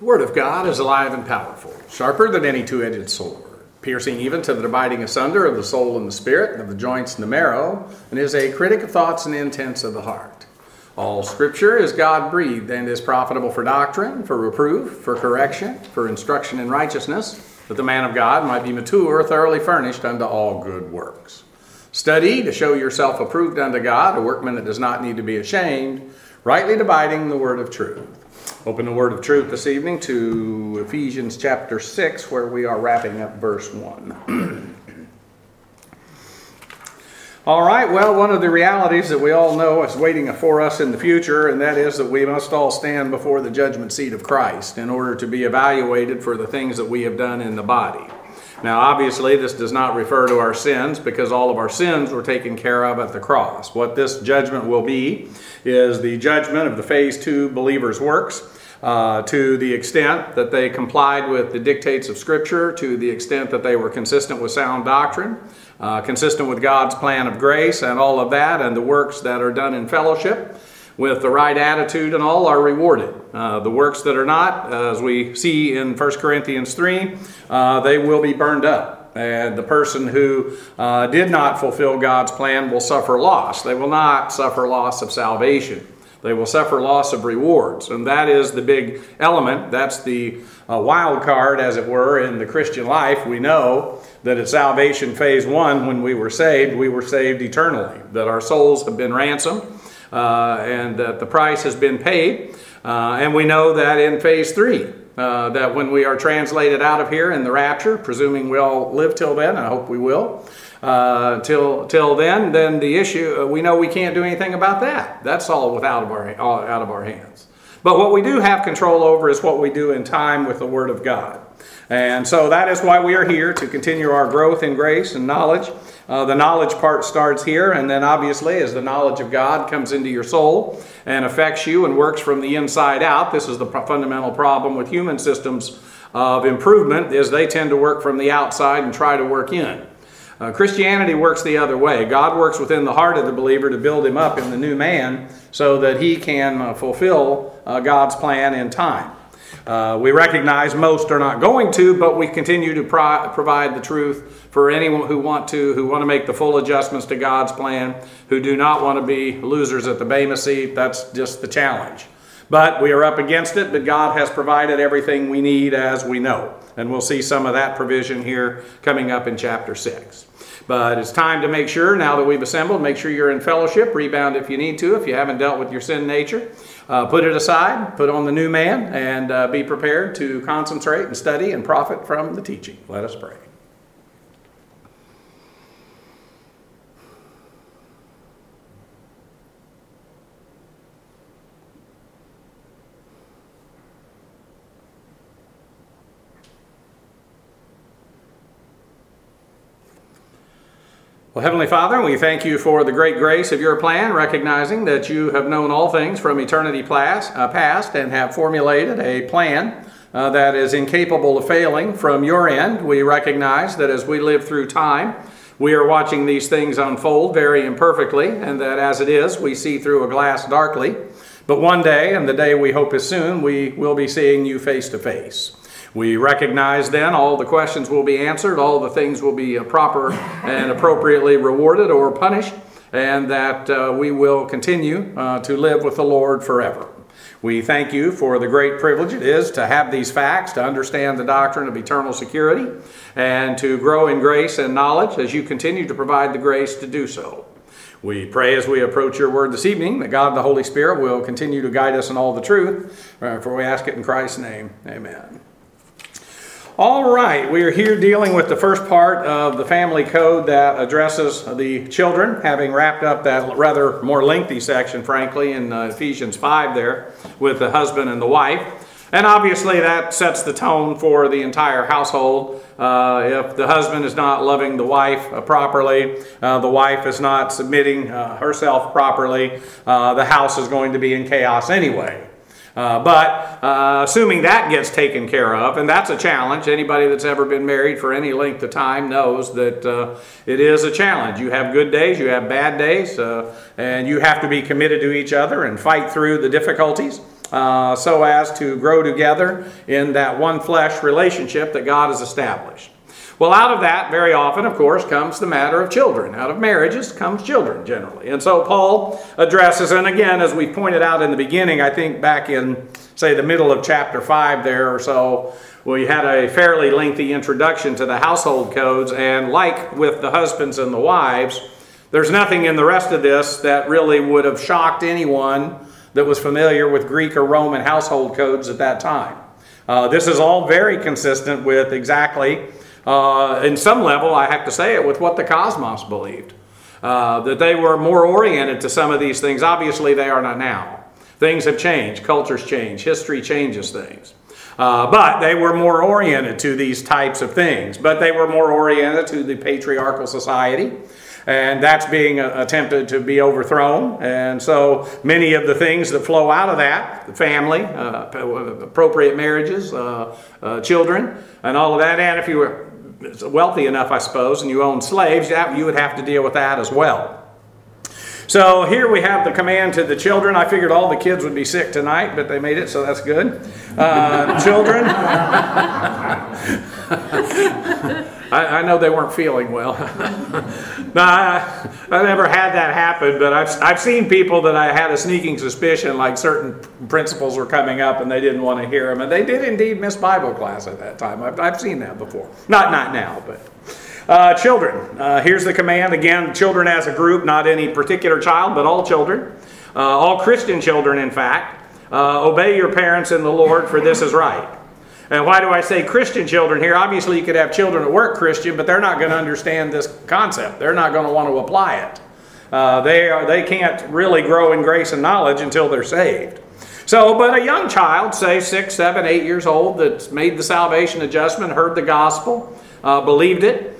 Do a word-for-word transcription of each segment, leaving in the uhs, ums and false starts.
The Word of God is alive and powerful, sharper than any two-edged sword, piercing even to the dividing asunder of the soul and the spirit, of the joints and the marrow, and is a critic of thoughts and intents of the heart. All Scripture is God-breathed and is profitable for doctrine, for reproof, for correction, for instruction in righteousness, that the man of God might be mature, thoroughly furnished unto all good works. Study to show yourself approved unto God, a workman that does not need to be ashamed, rightly dividing the word of truth. Open the word of truth this evening to Ephesians chapter six, where we are wrapping up verse one. All right, well, one of the realities that we all know is waiting for us in the future, and that is that we must all stand before the judgment seat of Christ in order to be evaluated for the things that we have done in the body. Now, obviously, this does not refer to our sins, because all of our sins were taken care of at the cross. What this judgment will be is the judgment of the phase two believers' works, uh, to the extent that they complied with the dictates of Scripture, to the extent that they were consistent with sound doctrine, uh, consistent with God's plan of grace and all of that, and the works that are done in fellowship with the right attitude and all are rewarded. Uh, the works that are not, uh, as we see in First Corinthians three, uh, they will be burned up. And the person who uh, did not fulfill God's plan will suffer loss. They will not suffer loss of salvation. They will suffer loss of rewards. And that is the big element. That's the uh, wild card, as it were, in the Christian life. We know that at salvation phase one, when we were saved, we were saved eternally. That our souls have been ransomed. Uh, and that the price has been paid. Uh, and we know that in phase three, uh, that when we are translated out of here in the rapture, presuming we all live till then, I hope we will, uh, till till then, then the issue, uh, we know we can't do anything about that. That's all without of our, out of our hands. But what we do have control over is what we do in time with the Word of God. And so that is why we are here, to continue our growth in grace and knowledge. Uh, the knowledge part starts here, and then obviously as the knowledge of God comes into your soul and affects you and works from the inside out, this is the fundamental problem with human systems of improvement, is they tend to work from the outside and try to work in. Uh, Christianity works the other way. God works within the heart of the believer to build him up in the new man so that he can uh, fulfill uh, God's plan in time. Uh, we recognize most are not going to, but we continue to pro- provide the truth for anyone who want to, who want to make the full adjustments to God's plan, who do not want to be losers at the Bema seat. That's just the challenge. But we are up against it, but God has provided everything we need, as we know. And we'll see some of that provision here coming up in chapter six. But it's time to make sure, now that we've assembled, make sure you're in fellowship. Rebound if you need to, if you haven't dealt with your sin nature. Uh, put it aside, put on the new man, and uh, be prepared to concentrate and study and profit from the teaching. Let us pray. Well, Heavenly Father, we thank you for the great grace of your plan, recognizing that you have known all things from eternity past, uh, past and have formulated a plan uh, that is incapable of failing from your end. We recognize that as we live through time, we are watching these things unfold very imperfectly, and that as it is, we see through a glass darkly. But one day, and the day we hope is soon, we will be seeing you face to face. We recognize then all the questions will be answered, all the things will be proper and appropriately rewarded or punished, and that uh, we will continue uh, to live with the Lord forever. We thank you for the great privilege it is to have these facts, to understand the doctrine of eternal security, and to grow in grace and knowledge as you continue to provide the grace to do so. We pray as we approach your word this evening that God the Holy Spirit will continue to guide us in all the truth, for we ask it in Christ's name. Amen. All right, we are here dealing with the first part of the family code that addresses the children, having wrapped up that rather more lengthy section, frankly, in uh, Ephesians five there with the husband and the wife. And obviously that sets the tone for the entire household. Uh, if the husband is not loving the wife uh, properly, uh, the wife is not submitting uh, herself properly, uh, the house is going to be in chaos anyway. Uh, but uh, assuming that gets taken care of, and that's a challenge. Anybody that's ever been married for any length of time knows that uh, it is a challenge. You have good days, you have bad days, uh, and you have to be committed to each other and fight through the difficulties. uh, so as to grow together in that one flesh relationship that God has established. Well, out of that, very often, of course, comes the matter of children. Out of marriages comes children, generally. And so Paul addresses, and again, as we pointed out in the beginning, I think back in, say, the middle of chapter five there or so, we had a fairly lengthy introduction to the household codes, and like with the husbands and the wives, there's nothing in the rest of this that really would have shocked anyone that was familiar with Greek or Roman household codes at that time. Uh, this is all very consistent with exactly, uh, in some level, I have to say it, with what the cosmos believed. Uh, that they were more oriented to some of these things. Obviously, they are not now. Things have changed. Cultures change. History changes things. Uh, but they were more oriented to these types of things. But they were more oriented to the patriarchal society. And that's being uh, attempted to be overthrown. And so many of the things that flow out of that, the family, uh, appropriate marriages, uh, uh, children, and all of that. And if you were wealthy enough, I suppose, and you owned slaves, you would have to deal with that as well. So here we have the command to the children. I figured all the kids would be sick tonight, but they made it, so that's good. Uh, children. I, I know they weren't feeling well. No, I, I never had that happen, but I've, I've seen people that I had a sneaking suspicion like certain principles were coming up and they didn't want to hear them. And they did indeed miss Bible class at that time. I've, I've seen that before. Not, not now, but... Uh, children, uh, here's the command. Again, children as a group, not any particular child, but all children. Uh, all Christian children, in fact. Uh, obey your parents in the Lord, for this is right. And why do I say Christian children here? Obviously, you could have children that weren't Christian, but they're not going to understand this concept. They're not going to want to apply it. Uh, they are, they can't really grow in grace and knowledge until they're saved. So, but a young child, say six, seven, eight years old, that's made the salvation adjustment, heard the gospel, uh, believed it,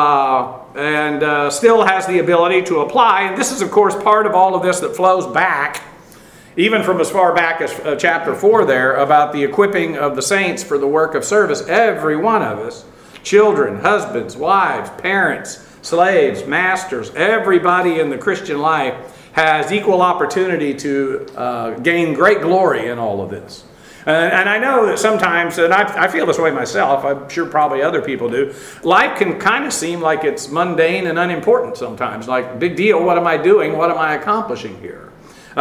Uh, and uh, still has the ability to apply. And this is, of course, part of all of this that flows back, even from as far back as uh, chapter four there, about the equipping of the saints for the work of service. Every one of us, children, husbands, wives, parents, slaves, masters, everybody in the Christian life has equal opportunity to uh, gain great glory in all of this. And, and I know that sometimes, and I, I feel this way myself, I'm sure probably other people do, life can kind of seem like it's mundane and unimportant sometimes. Like, big deal, what am I doing? What am I accomplishing here?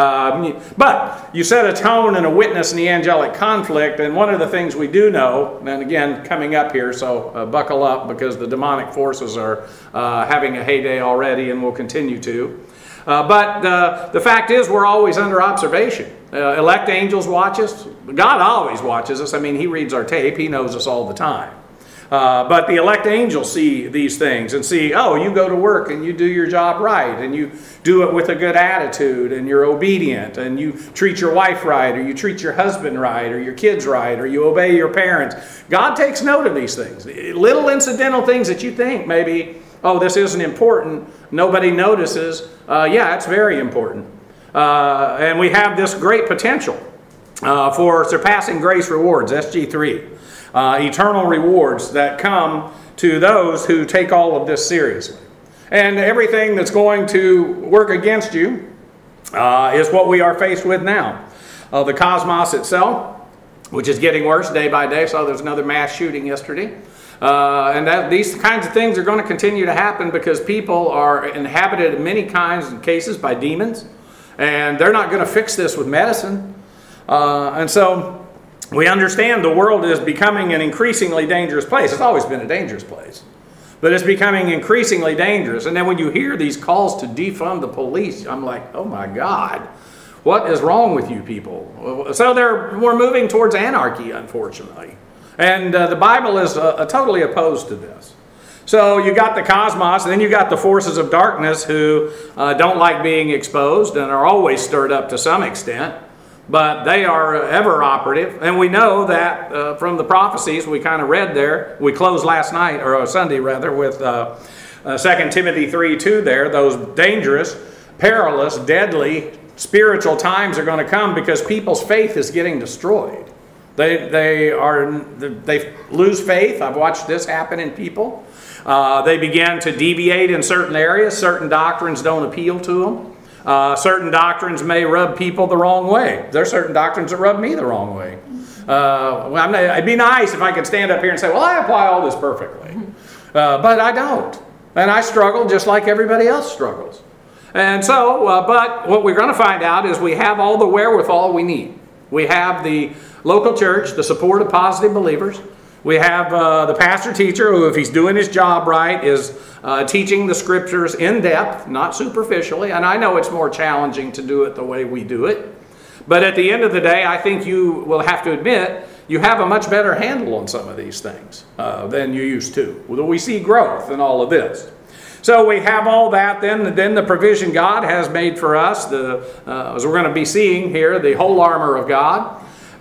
Um, but you set a tone and a witness in the angelic conflict, and one of the things we do know, and again, coming up here, so uh, buckle up because the demonic forces are uh, having a heyday already and will continue to. Uh, but uh, the fact is, we're always under observation. Uh, elect angels watch us. God always watches us. I mean, He reads our tape. He knows us all the time. Uh, but the elect angels see these things and see, oh, you go to work and you do your job right, and you do it with a good attitude, and you're obedient, and you treat your wife right, or you treat your husband right, or your kids right, or you obey your parents. God takes note of these things. Little incidental things that you think maybe, oh, this isn't important, nobody notices. Uh, yeah, it's very important. Uh, and we have this great potential uh, for surpassing grace rewards, S G three. Uh, eternal rewards that come to those who take all of this seriously. And everything that's going to work against you uh, is what we are faced with now. Uh, the cosmos itself, which is getting worse day by day. So there's another mass shooting yesterday. Uh, and that these kinds of things are going to continue to happen because people are inhabited in many kinds of cases by demons. And they're not going to fix this with medicine. Uh, and so we understand the world is becoming an increasingly dangerous place. It's always been a dangerous place. But it's becoming increasingly dangerous. And then when you hear these calls to defund the police, I'm like, oh my God, what is wrong with you people? So they're, we're moving towards anarchy, unfortunately. And uh, the Bible is uh, totally opposed to this. So you got the cosmos, and then you got the forces of darkness who uh, don't like being exposed and are always stirred up to some extent. But they are ever operative. And we know that uh, from the prophecies we kind of read there. We closed last night, or Sunday rather, with uh, uh, Second Timothy three two there. Those dangerous, perilous, deadly, spiritual times are going to come because people's faith is getting destroyed. They, they, are, they lose faith. I've watched this happen in people. Uh, they begin to deviate in certain areas. Certain doctrines don't appeal to them. Uh, certain doctrines may rub people the wrong way. There are certain doctrines that rub me the wrong way. Uh, well, I'm not, it'd be nice if I could stand up here and say, well, I apply all this perfectly. Uh, but I don't. And I struggle just like everybody else struggles. And so, uh, but what we're going to find out is we have all the wherewithal we need. We have the local church, the support of positive believers. We have uh, the pastor-teacher who, if he's doing his job right, is uh, teaching the scriptures in depth, not superficially. And I know it's more challenging to do it the way we do it. But at the end of the day, I think you will have to admit you have a much better handle on some of these things uh, than you used to. We see growth in all of this. So we have all that. Then, then the provision God has made for us, the, uh, as we're going to be seeing here, the whole armor of God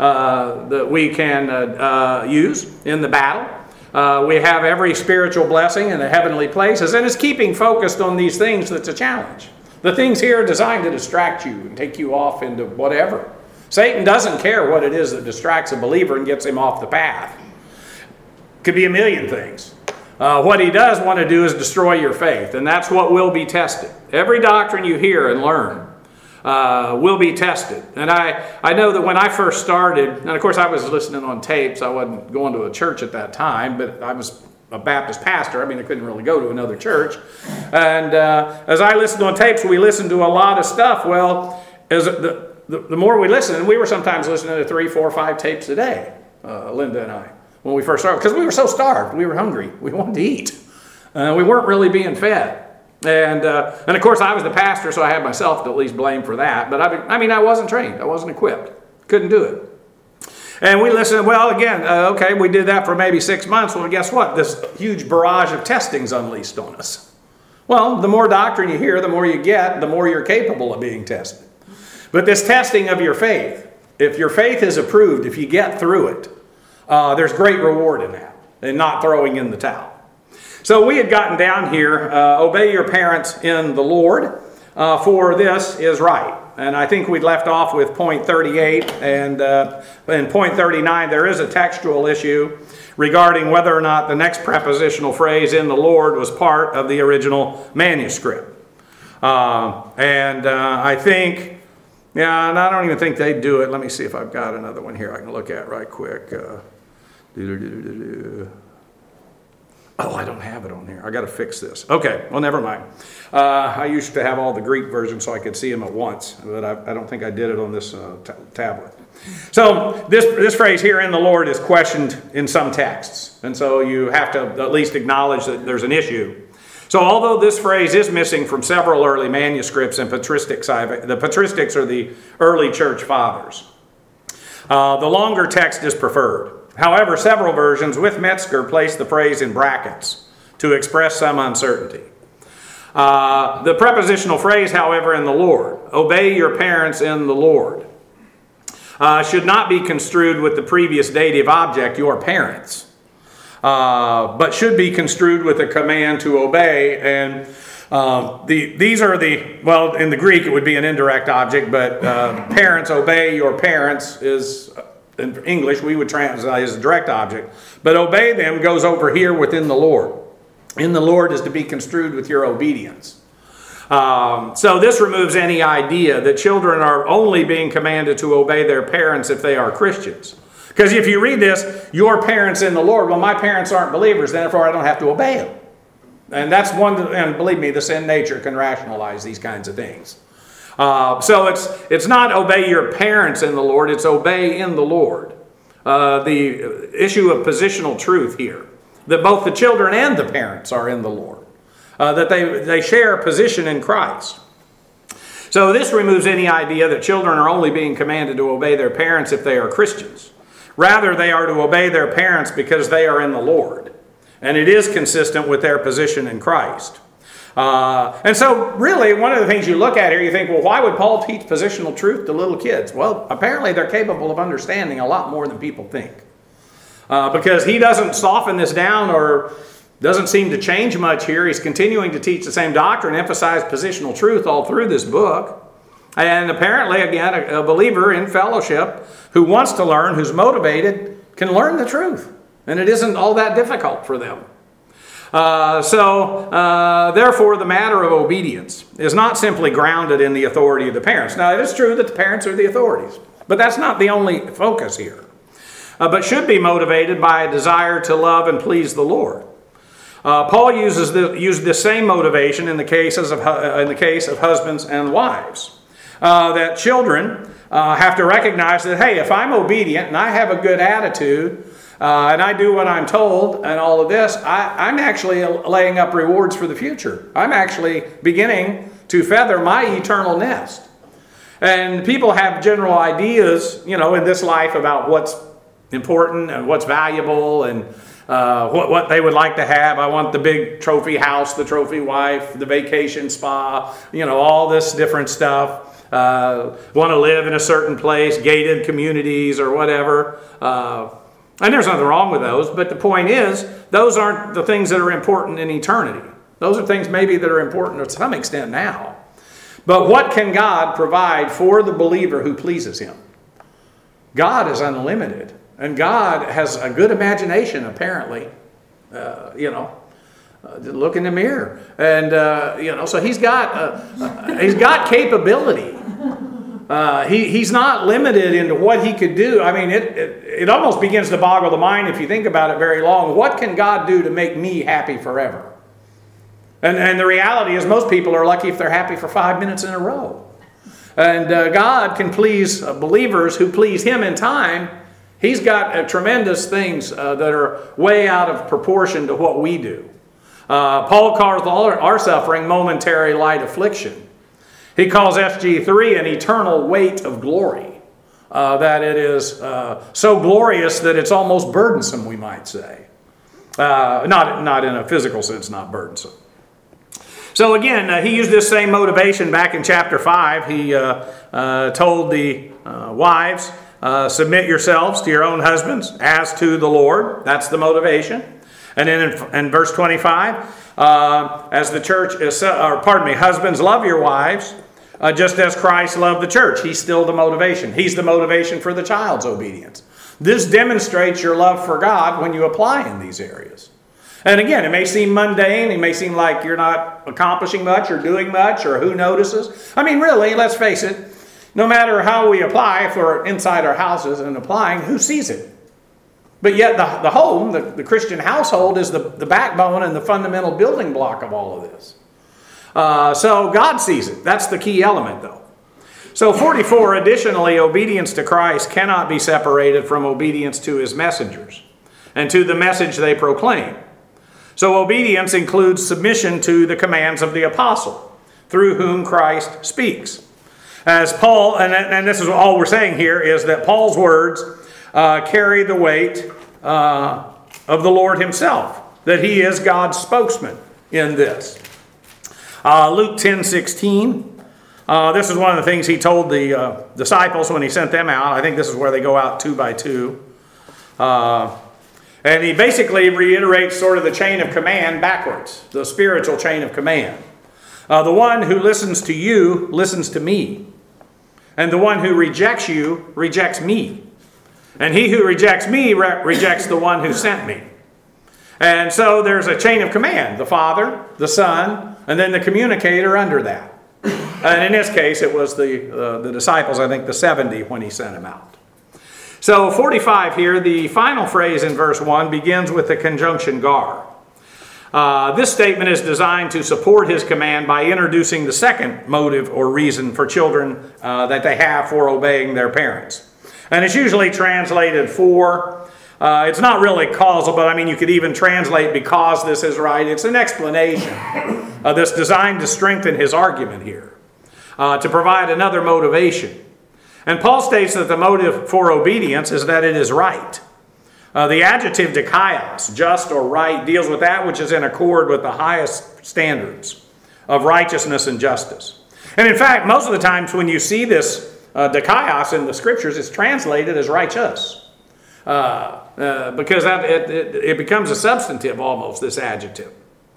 uh, that we can uh, uh, use in the battle. Uh, we have every spiritual blessing in the heavenly places, and it's keeping focused on these things that's a challenge. The things here are designed to distract you and take you off into whatever. Satan doesn't care what it is that distracts a believer and gets him off the path. Could be a million things. Uh, what he does want to do is destroy your faith, and that's what will be tested. Every doctrine you hear and learn uh, will be tested. And I, I know that when I first started, and of course I was listening on tapes, I wasn't going to a church at that time, but I was a Baptist pastor. I mean, I couldn't really go to another church. And uh, as I listened on tapes, we listened to a lot of stuff. Well, as the, the, the more we listened, and we were sometimes listening to three, four, five tapes a day, uh, Linda and I, when we first started, because we were so starved. We were hungry. We wanted to eat. Uh, we weren't really being fed. And, uh, and of course, I was the pastor, so I had myself to at least blame for that. But I, I mean, I wasn't trained. I wasn't equipped. Couldn't do it. And we listened, well, again, uh, okay, we did that for maybe six months. Well, guess what? This huge barrage of testing's unleashed on us. Well, the more doctrine you hear, the more you get, the more you're capable of being tested. But this testing of your faith, if your faith is approved, if you get through it, uh, there's great reward in that, and not throwing in the towel. So we had gotten down here, uh, obey your parents in the Lord, uh, for this is right. And I think we left off with point thirty-eight, and uh, in point thirty-nine there is a textual issue regarding whether or not the next prepositional phrase in the Lord was part of the original manuscript. Uh, and uh, I think, yeah, and I don't even think they do it. Let me see if I've got another one here I can look at right quick. Uh, Oh, I don't have it on there. I got to fix this. Okay, well, never mind. Uh, I used to have all the Greek versions so I could see them at once, but I, I don't think I did it on this uh, t- tablet. So this this phrase here, in the Lord, is questioned in some texts, and so you have to at least acknowledge that there's an issue. So although this phrase is missing from several early manuscripts and patristics, the patristics are the early church fathers. Uh, the longer text is preferred. However, several versions with Metzger place the phrase in brackets to express some uncertainty. Uh, the prepositional phrase, however, in the Lord, obey your parents in the Lord, uh, should not be construed with the previous dative object, your parents, uh, but should be construed with a command to obey. And uh, the, these are the, well, in the Greek it would be an indirect object, but uh, parents, obey your parents is... In English, we would translate as a direct object. But obey them goes over here within the Lord. In the Lord is to be construed with your obedience. Um, so this removes any idea that children are only being commanded to obey their parents if they are Christians. Because if you read this, your parents in the Lord, well, my parents aren't believers, therefore I don't have to obey them. And that's one, and believe me, the sin nature can rationalize these kinds of things. Uh, so it's it's not obey your parents in the Lord, it's obey in the Lord. Uh, the issue of positional truth here, that both the children and the parents are in the Lord, uh, that they, they share a position in Christ. So this removes any idea that children are only being commanded to obey their parents if they are Christians. Rather, they are to obey their parents because they are in the Lord, and it is consistent with their position in Christ. Uh, and so really one of the things you look at here, you think, well, why would Paul teach positional truth to little kids? Well, apparently they're capable of understanding a lot more than people think. Uh, because he doesn't soften this down or doesn't seem to change much here. He's continuing to teach the same doctrine, emphasize positional truth all through this book. And apparently, again, a, a believer in fellowship who wants to learn, who's motivated, can learn the truth. And it isn't all that difficult for them. Uh, so, uh, therefore, the matter of obedience is not simply grounded in the authority of the parents. Now, it is true that the parents are the authorities, but that's not the only focus here. Uh, but should be motivated by a desire to love and please the Lord. Uh, Paul uses the, used the same motivation in the cases of uh, in the case of husbands and wives. Uh, that children uh, have to recognize that, hey, if I'm obedient and I have a good attitude, Uh, and I do what I'm told and all of this, I, I'm actually laying up rewards for the future. I'm actually beginning to feather my eternal nest. And people have general ideas, you know, in this life about what's important and what's valuable and uh, what, what they would like to have. I want the big trophy house, the trophy wife, the vacation spa, you know, all this different stuff. Uh, want to live in a certain place, gated communities or whatever. Uh, And there's nothing wrong with those, but the point is, those aren't the things that are important in eternity. Those are things maybe that are important to some extent now. But what can God provide for the believer who pleases Him? God is unlimited, and God has a good imagination, apparently. Uh, you know, uh, look in the mirror, and uh, you know, so He's got uh, uh, He's got capability. Uh, he, he's not limited into what He could do. I mean, it, it it almost begins to boggle the mind if you think about it very long. What can God do to make me happy forever? And, and the reality is most people are lucky if they're happy for five minutes in a row. And uh, God can please uh, believers who please Him in time. He's got uh, tremendous things uh, that are way out of proportion to what we do. Uh, Paul calls our, our suffering momentary light affliction. He calls S G three an eternal weight of glory, uh, that it is uh, so glorious that it's almost burdensome, we might say. Uh, not, not in a physical sense, not burdensome. So again, uh, he used this same motivation back in chapter five. He uh, uh, told the uh, wives, uh, submit yourselves to your own husbands as to the Lord. That's the motivation. And then in, in verse twenty-five, uh, as the church is, or pardon me, husbands, love your wives, Uh, just as Christ loved the church. He's still the motivation. He's the motivation for the child's obedience. This demonstrates your love for God when you apply in these areas. And again, it may seem mundane. It may seem like you're not accomplishing much or doing much or who notices. I mean, really, let's face it, no matter how we apply, if we're inside our houses and applying, who sees it? But yet the, the home, the, the Christian household, is the, the backbone and the fundamental building block of all of this. Uh, so God sees it. That's the key element, though. So forty-four, additionally, obedience to Christ cannot be separated from obedience to His messengers and to the message they proclaim. So obedience includes submission to the commands of the apostle, through whom Christ speaks. As Paul, and, and this is all we're saying here, is that Paul's words uh, carry the weight uh, of the Lord Himself, that He is God's spokesman in this. Uh, Luke ten sixteen, uh, this is one of the things He told the uh, disciples when He sent them out. I think this is where they go out two by two. Uh, and He basically reiterates sort of the chain of command backwards, the spiritual chain of command. Uh, the one who listens to you listens to me. And the one who rejects you rejects me. And he who rejects me re- rejects the one who sent me. And so there's a chain of command, the Father, the Son, and then the communicator under that. And in this case, it was the, uh, the disciples, I think the seventy when He sent them out. So forty-five here, the final phrase in verse one begins with the conjunction gar. Uh, this statement is designed to support His command by introducing the second motive or reason for children uh, that they have for obeying their parents. And it's usually translated for. Uh, it's not really causal, but I mean, you could even translate because this is right. It's an explanation uh, that's designed to strengthen his argument here, uh, to provide another motivation. And Paul states that the motive for obedience is that it is right. Uh, the adjective dikaios, just or right, deals with that which is in accord with the highest standards of righteousness and justice. And in fact, most of the times when you see this uh, dikaios in the scriptures, it's translated as righteous. Uh, uh, because that, it, it, it becomes a substantive almost, this adjective.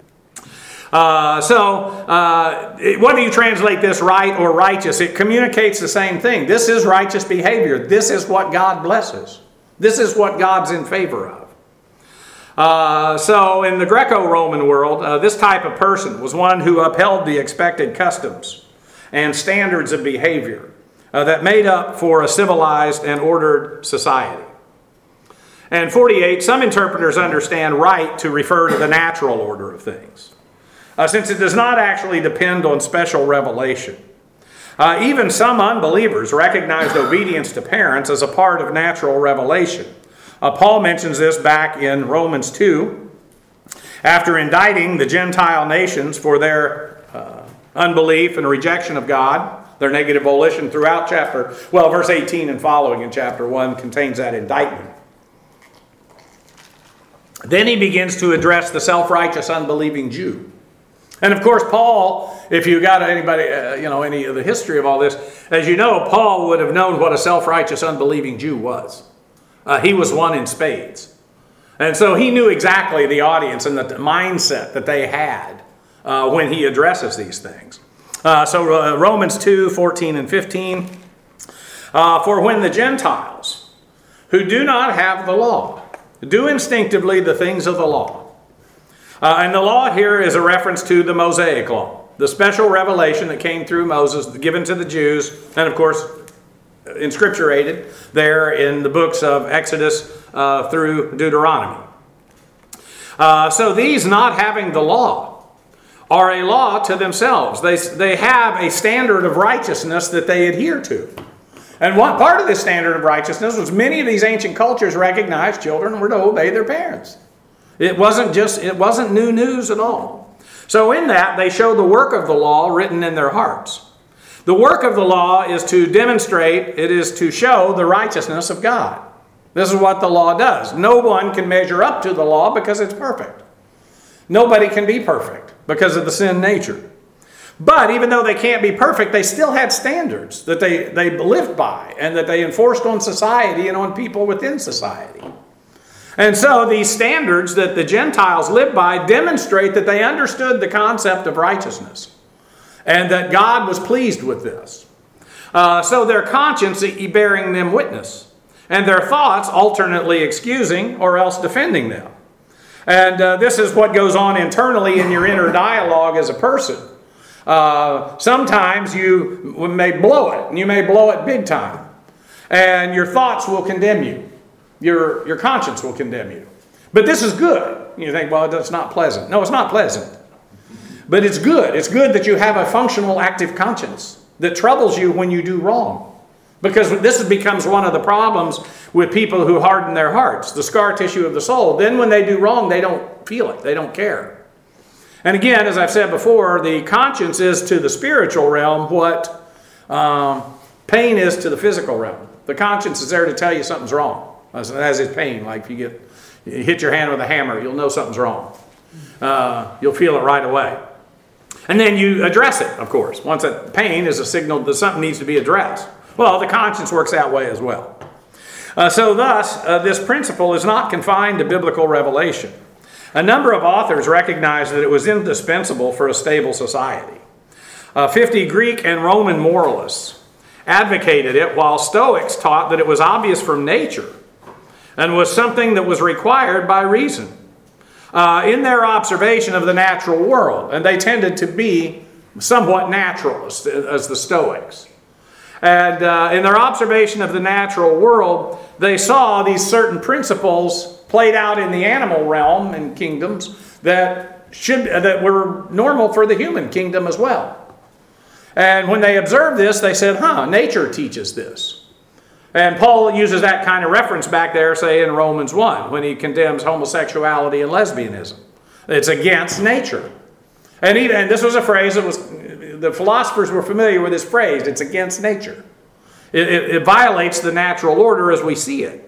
Uh, so, uh, it, whether you translate this right or righteous, it communicates the same thing. This is righteous behavior. This is what God blesses. This is what God's in favor of. Uh, so in the Greco-Roman world, uh, this type of person was one who upheld the expected customs and standards of behavior uh, that made up for a civilized and ordered society. And forty-eight, some interpreters understand right to refer to the natural order of things, uh, since it does not actually depend on special revelation. Uh, even some unbelievers recognized obedience to parents as a part of natural revelation. Uh, Paul mentions this back in Romans two, after indicting the Gentile nations for their uh, unbelief and rejection of God, their negative volition throughout chapter, well, verse eighteen and following in chapter one contains that indictment. Then he begins to address the self-righteous unbelieving Jew. And of course, Paul, if you got anybody, uh, you know, any of the history of all this, as you know, Paul would have known what a self-righteous unbelieving Jew was. Uh, he was one in spades. And so he knew exactly the audience and the mindset that they had uh, when he addresses these things. Uh, so uh, Romans two, fourteen and fifteen. Uh, For when the Gentiles, who do not have the law, do instinctively the things of the law. Uh, and the law here is a reference to the Mosaic law, the special revelation that came through Moses, given to the Jews, and of course, inscripturated there in the books of Exodus uh, through Deuteronomy. Uh, so these not having the law are a law to themselves. They, they have a standard of righteousness that they adhere to. And one part of this standard of righteousness was many of these ancient cultures recognized children were to obey their parents. It wasn't just, it wasn't new news at all. So in that, they show the work of the law written in their hearts. The work of the law is to demonstrate, it is to show the righteousness of God. This is what the law does. No one can measure up to the law because it's perfect. Nobody can be perfect because of the sin nature. But even though they can't be perfect, they still had standards that they, they lived by and that they enforced on society and on people within society. And so these standards that the Gentiles lived by demonstrate that they understood the concept of righteousness and that God was pleased with this. Uh, so their conscience bearing them witness, and their thoughts alternately excusing or else defending them. And uh, this is what goes on internally in your inner dialogue as a person. Uh, sometimes you may blow it, and you may blow it big time. And your thoughts will condemn you. Your, your conscience will condemn you. But this is good. You think, well, that's not pleasant. No, it's not pleasant. But it's good. It's good that you have a functional, active conscience that troubles you when you do wrong. Because this becomes one of the problems with people who harden their hearts, the scar tissue of the soul. Then when they do wrong, they don't feel it. They don't care. And again, as I've said before, the conscience is to the spiritual realm what um, pain is to the physical realm. The conscience is there to tell you something's wrong, as, as is pain. Like if you get you hit your hand with a hammer, you'll know something's wrong. Uh, you'll feel it right away. And then you address it, of course. Once that pain is a signal that something needs to be addressed. Well, the conscience works that way as well. Uh, so thus, uh, this principle is not confined to biblical revelation. A number of authors recognized that it was indispensable for a stable society. Uh, fifty Greek and Roman moralists advocated it, while Stoics taught that it was obvious from nature and was something that was required by reason uh, in their observation of the natural world. And they tended to be somewhat naturalists, as the Stoics. And uh, in their observation of the natural world, they saw these certain principles played out in the animal realm and kingdoms that should that were normal for the human kingdom as well. And when they observed this, they said, huh, nature teaches this. And Paul uses that kind of reference back there, say, in Romans one, when he condemns homosexuality and lesbianism. It's against nature. And, even, and this was a phrase that was, the philosophers were familiar with this phrase, it's against nature. It, it, it violates the natural order as we see it.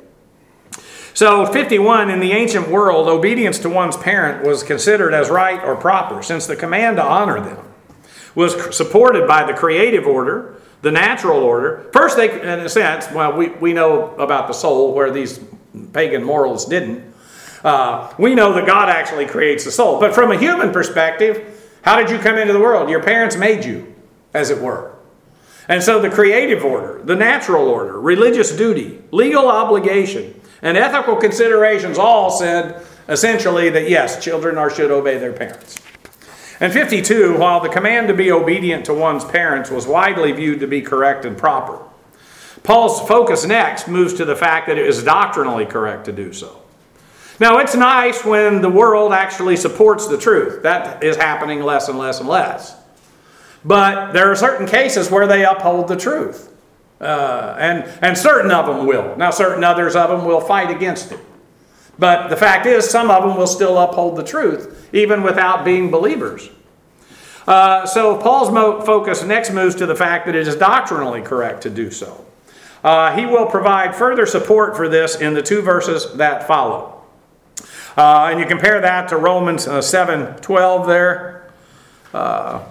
So fifty-one, in the ancient world, obedience to one's parent was considered as right or proper, since the command to honor them was supported by the creative order, the natural order. First, they, in a sense, well, we, we know about the soul, where these pagan moralists didn't. Uh, we know that God actually creates the soul. But from a human perspective, how did you come into the world? Your parents made you, as it were. And so the creative order, the natural order, religious duty, legal obligation, and ethical considerations all said essentially that yes, children are should obey their parents. And fifty-two, while the command to be obedient to one's parents was widely viewed to be correct and proper, Paul's focus next moves to the fact that it is doctrinally correct to do so. Now, it's nice when the world actually supports the truth. That is happening less and less and less. But there are certain cases where they uphold the truth. Uh, and, and certain of them will. Now, certain others of them will fight against it. But the fact is, some of them will still uphold the truth, even without being believers. Uh, so Paul's mo- focus next moves to the fact that it is doctrinally correct to do so. Uh, he will provide further support for this in the two verses that follow. Uh, and you compare that to Romans uh, seven twelve there. Uh,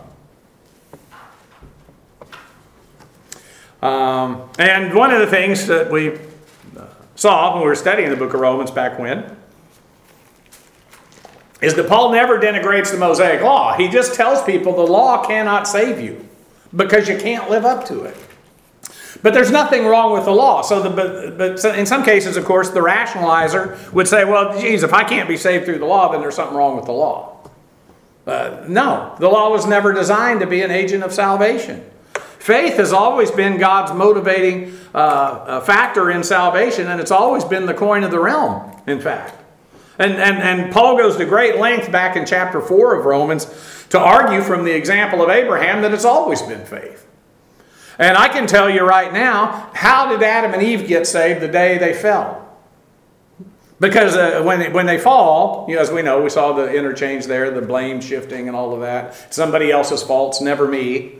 um, and one of the things that we saw when we were studying the book of Romans back when is that Paul never denigrates the Mosaic law. He just tells people the law cannot save you because you can't live up to it. But there's nothing wrong with the law. So, the, but, but in some cases, of course, the rationalizer would say, well, geez, if I can't be saved through the law, then there's something wrong with the law. Uh, no, the law was never designed to be an agent of salvation. Faith has always been God's motivating uh, uh, factor in salvation, and it's always been the coin of the realm, in fact. And, and, and Paul goes to great length back in chapter four of Romans to argue from the example of Abraham that it's always been faith. And I can tell you right now, how did Adam and Eve get saved the day they fell? Because uh, when, when they fall, you know, as we know, we saw the interchange there, the blame shifting and all of that. Somebody else's faults, never me.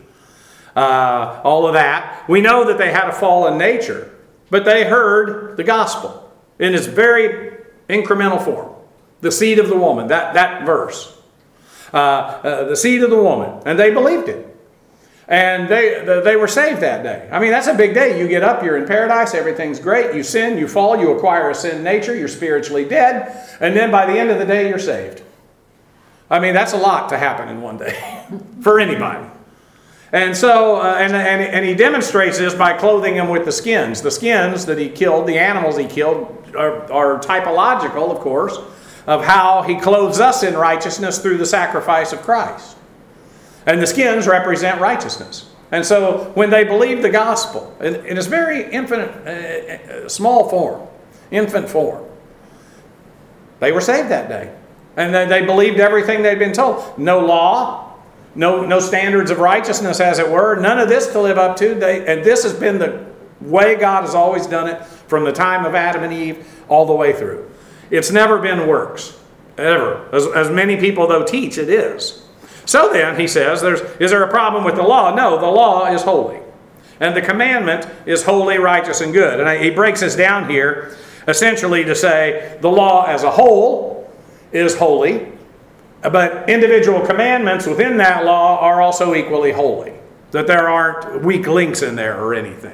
Uh, all of that. We know that they had a fallen nature, but they heard the gospel in its very incremental form. The seed of the woman, that, that verse. Uh, uh, the seed of the woman. And they believed it. And they they were saved that day. I mean, that's a big day. You get up, you're in paradise, everything's great. You sin, you fall, you acquire a sin nature, you're spiritually dead. And then by the end of the day, you're saved. I mean, that's a lot to happen in one day for anybody. And so, uh, and, and, and he demonstrates this by clothing them with the skins. The skins that he killed, the animals he killed, are, are typological, of course, of how he clothes us in righteousness through the sacrifice of Christ. And the skins represent righteousness. And so when they believed the gospel, in, in its very infinite, uh, small form, infant form, they were saved that day. And they, they believed everything they'd been told. No law, no, no standards of righteousness, as it were. None of this to live up to. They, and this has been the way God has always done it from the time of Adam and Eve all the way through. It's never been works, ever. As, as many people, though, teach, it is. So then, he says, there's, is there a problem with the law? No, the law is holy. And the commandment is holy, righteous, and good. And he breaks this down here essentially to say the law as a whole is holy, but individual commandments within that law are also equally holy. That there aren't weak links in there or anything.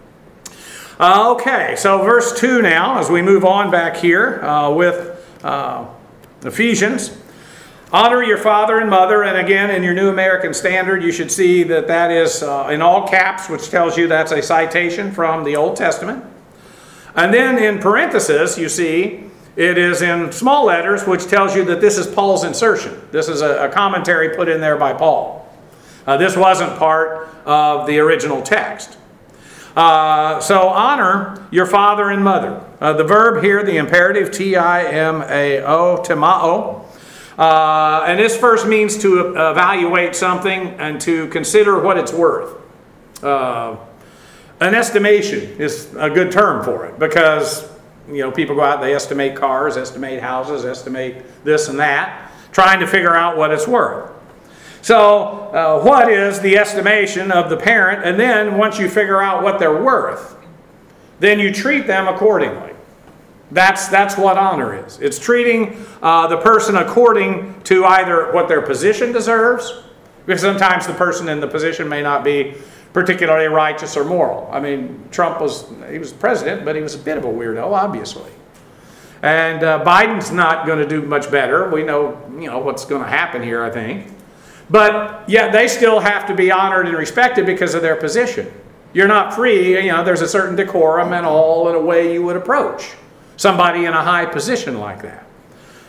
Okay, so verse two now, as we move on back here uh, with uh, Ephesians. Honor your father and mother, and again, in your New American Standard, you should see that that is uh, in all caps, which tells you that's a citation from the Old Testament. And then in parenthesis, you see, it is in small letters, which tells you that this is Paul's insertion. This is a, a commentary put in there by Paul. Uh, this wasn't part of the original text. Uh, so honor your father and mother. Uh, the verb here, the imperative, T I M A O, timao. Uh, and this first means to evaluate something and to consider what it's worth. Uh, an estimation is a good term for it because, you know, people go out, they estimate cars, estimate houses, estimate this and that, trying to figure out what it's worth. So, uh, what is the estimation of the parent? And then once you figure out what they're worth, then you treat them accordingly. That's, that's what honor is. It's treating uh, the person according to either what their position deserves, because sometimes the person in the position may not be particularly righteous or moral. I mean, Trump was, he was president, but he was a bit of a weirdo, obviously. And uh, Biden's not going to do much better. We know, you know, what's going to happen here, I think. But yet they still have to be honored and respected because of their position. You're not free, you know, there's a certain decorum and all in a way you would approach somebody in a high position like that.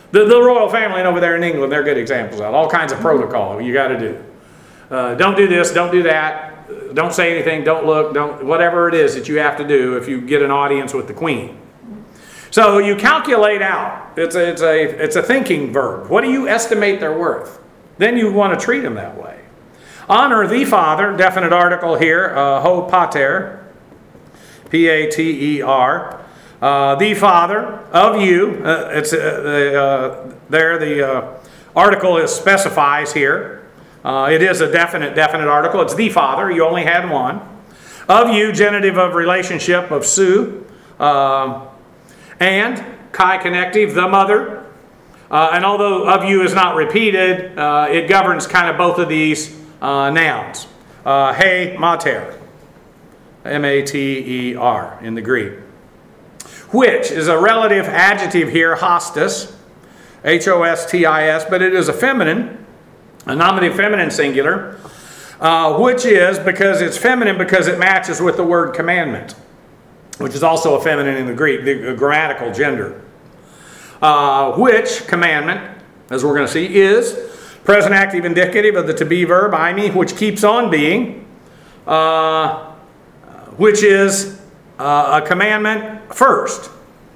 The, the royal family over there in England, they're good examples of it. All kinds of protocol you got to do. Uh, don't do this, don't do that, don't say anything, don't look, don't whatever it is that you have to do if you get an audience with the queen. So you calculate out. It's a, it's a, it's a thinking verb. What do you estimate they're worth? Then you want to treat them that way. Honor the father, definite article here, uh, ho pater, P A T E R. Uh, the father of you, uh, it's uh, the, uh, there the uh, article is specifies here. Uh, it is a definite, definite article. It's the father. You only had one. Of you, genitive of relationship of su, uh, and chi connective, the mother. Uh, and although of you is not repeated, uh, it governs kind of both of these uh, nouns. Uh, he mater, M A T E R in the Greek. Which is a relative adjective here, hostis, H O S T I S, but it is a feminine, a nominative feminine singular, uh, which is because it's feminine because it matches with the word commandment, which is also a feminine in the Greek, the grammatical gender. Uh, which commandment, as we're going to see, is present active indicative of the to be verb, eimi, which keeps on being, uh, which is uh, a commandment first.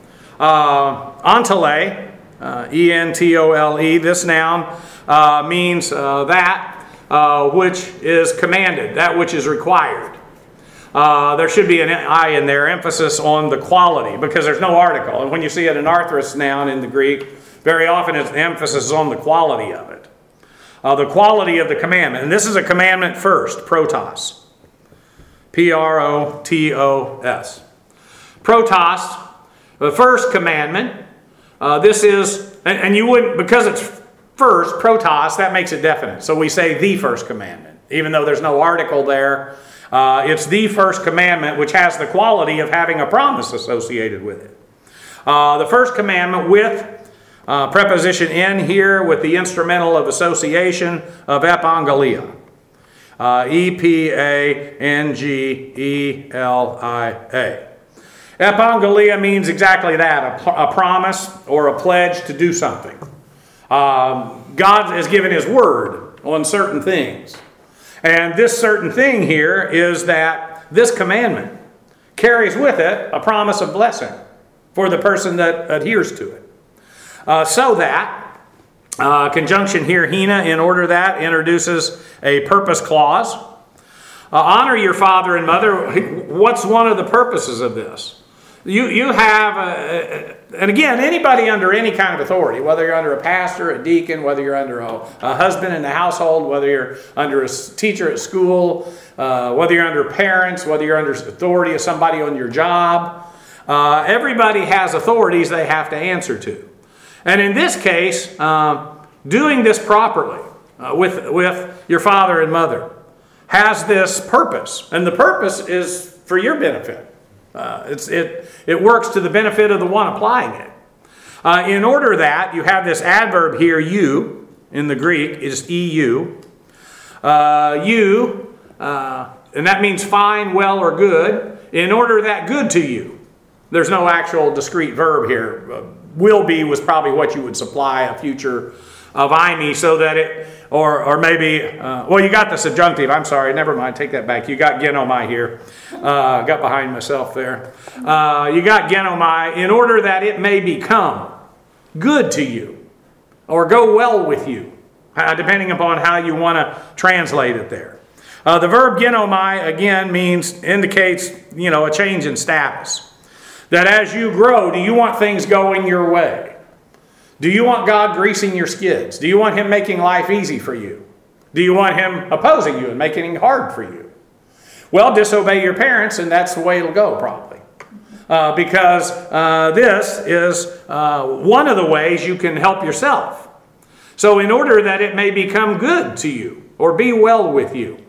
Uh, Antole, uh, E N T O L E, this noun uh, means uh, that uh, which is commanded, that which is required. Uh, there should be an I in there, emphasis on the quality, because there's no article. And when you see it an arthrous noun in the Greek, very often it's emphasis is on the quality of it. Uh, the quality of the commandment. And this is a commandment first, protos. P R O T O S. Protos, the first commandment. Uh, this is, and, and you wouldn't, because it's first, protos, that makes it definite. So we say the first commandment, even though there's no article there. Uh, it's the first commandment, which has the quality of having a promise associated with it. Uh, the first commandment with uh, preposition in here with the instrumental of association of epangelia. Uh, E P A N G E L I A. Epangelia means exactly that, a, a promise or a pledge to do something. Um, God has given His word on certain things. And this certain thing here is that this commandment carries with it a promise of blessing for the person that adheres to it. Uh, so that, uh, conjunction here, hina, in order that, introduces a purpose clause. Uh, honor your father and mother. What's one of the purposes of this? You, you have, a, and again, anybody under any kind of authority, whether you're under a pastor, a deacon, whether you're under a, a husband in the household, whether you're under a teacher at school, uh, whether you're under parents, whether you're under authority of somebody on your job, uh, everybody has authorities they have to answer to. And in this case, um, doing this properly uh, with, with your father and mother has this purpose. And the purpose is for your benefit. Uh, it's, it, it works to the benefit of the one applying it. Uh, in order that, you have this adverb here, you, in the Greek, is E U. Uh, you, uh, and that means fine, well, or good. In order that good to you. There's no actual discrete verb here. Uh, will be was probably what you would supply a future of eimi so that it, or or maybe, uh, well, you got the subjunctive. I'm sorry, never mind, take that back. You got genomai here. Uh, got behind myself there. Uh, you got genomai in order that it may become good to you or go well with you, uh, depending upon how you want to translate it there. Uh, the verb genomai, again, means, indicates, you know, a change in status. That as you grow, do you want things going your way? Do you want God greasing your skids? Do you want Him making life easy for you? Do you want Him opposing you and making it hard for you? Well, disobey your parents and that's the way it'll go probably. Uh, because uh, this is uh, one of the ways you can help yourself. So in order that it may become good to you or be well with you.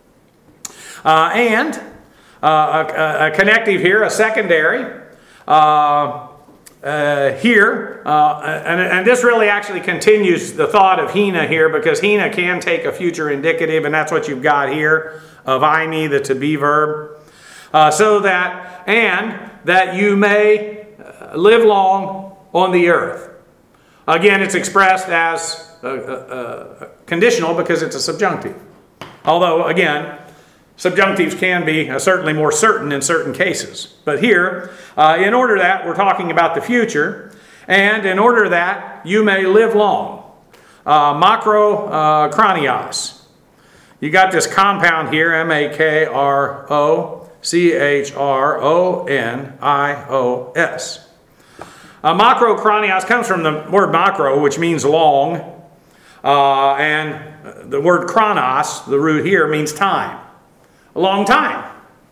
Uh, and uh, a, a connective here, a secondary. Uh, Uh, here, uh, and, and this really actually continues the thought of hina here, because hina can take a future indicative, and that's what you've got here of eimi, the to be verb. Uh, so that, and that you may live long on the earth. Again, it's expressed as uh, uh, conditional because it's a subjunctive. Although, again, subjunctives can be uh, certainly more certain in certain cases. But here, uh, in order that, we're talking about the future, and in order that you may live long. Uh, makro uh, chronios. You got this compound here, M A K R O C H R O N I O S. Uh, makro chronios comes from the word makro, which means long, uh, and the word chronos, the root here, means time. A long time.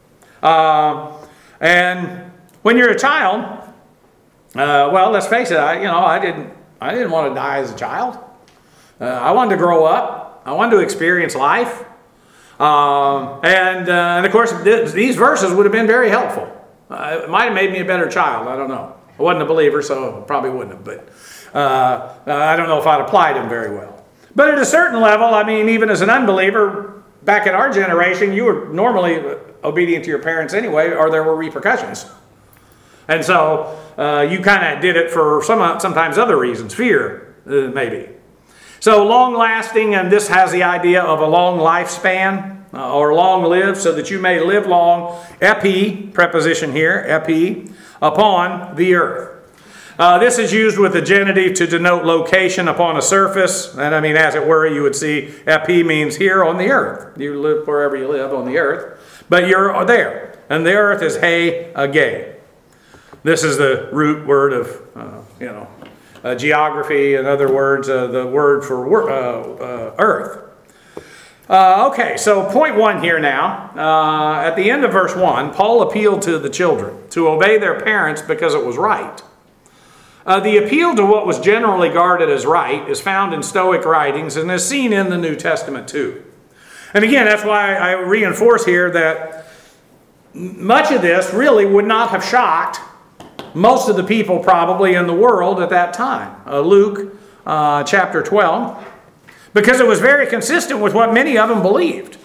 Uh, and when you're a child, uh, well, let's face it, I, you know, I didn't, I didn't want to die as a child. Uh, I wanted to grow up. I wanted to experience life. Um, and, uh, and of course, th- these verses would have been very helpful. Uh, it might have made me a better child. I don't know. I wasn't a believer, so probably wouldn't have. But uh, I don't know if I'd applied them very well. But at a certain level, I mean, even as an unbeliever, back in our generation, you were normally obedient to your parents anyway, or there were repercussions. And so uh, you kind of did it for some sometimes other reasons, fear, uh, maybe. So long-lasting, and this has the idea of a long lifespan, uh, or long-lived, so that you may live long, epi, preposition here, epi, upon the earth. Uh, this is used with the genitive to denote location upon a surface, and I mean, as it were, you would see epi means here on the earth. You live wherever you live on the earth, but you're there, and the earth is he agay. This is the root word of, uh, you know, uh, geography. In other words, uh, the word for wor- uh, uh, earth. Uh, okay, so point one here now. Uh, at the end of verse one, Paul appealed to the children to obey their parents because it was right. Uh, the appeal to what was generally regarded as right is found in Stoic writings and is seen in the New Testament too. And again, that's why I reinforce here that much of this really would not have shocked most of the people probably in the world at that time. Uh, Luke uh, chapter twelve, because it was very consistent with what many of them believed.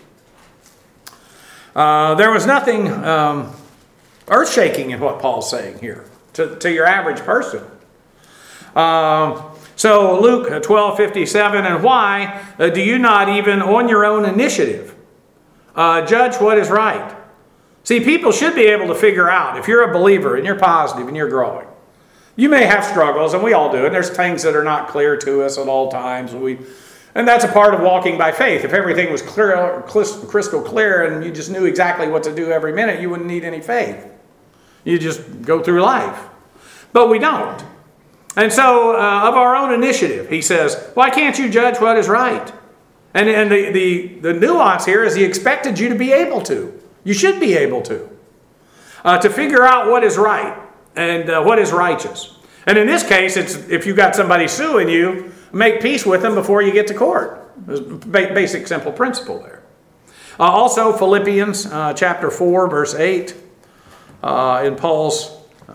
Uh, there was nothing um, earth-shaking in what Paul's saying here to, to your average person. Uh, so Luke twelve fifty-seven, and why uh, do you not even on your own initiative uh, judge what is right? See, people should be able to figure out, if you're a believer and you're positive and you're growing, you may have struggles, and we all do, and there's things that are not clear to us at all times. We, and that's a part of walking by faith. If everything was clear, crystal clear and you just knew exactly what to do every minute, you wouldn't need any faith. You just go through life. But we don't. And so, uh, of our own initiative, he says, why can't you judge what is right? And, and the, the, the nuance here is he expected you to be able to. You should be able to. Uh, to figure out what is right and uh, what is righteous. And in this case, it's if you got somebody suing you, make peace with them before you get to court. There's a basic, simple principle there. Uh, also, Philippians uh, chapter four, verse eight, uh, in Paul's, uh,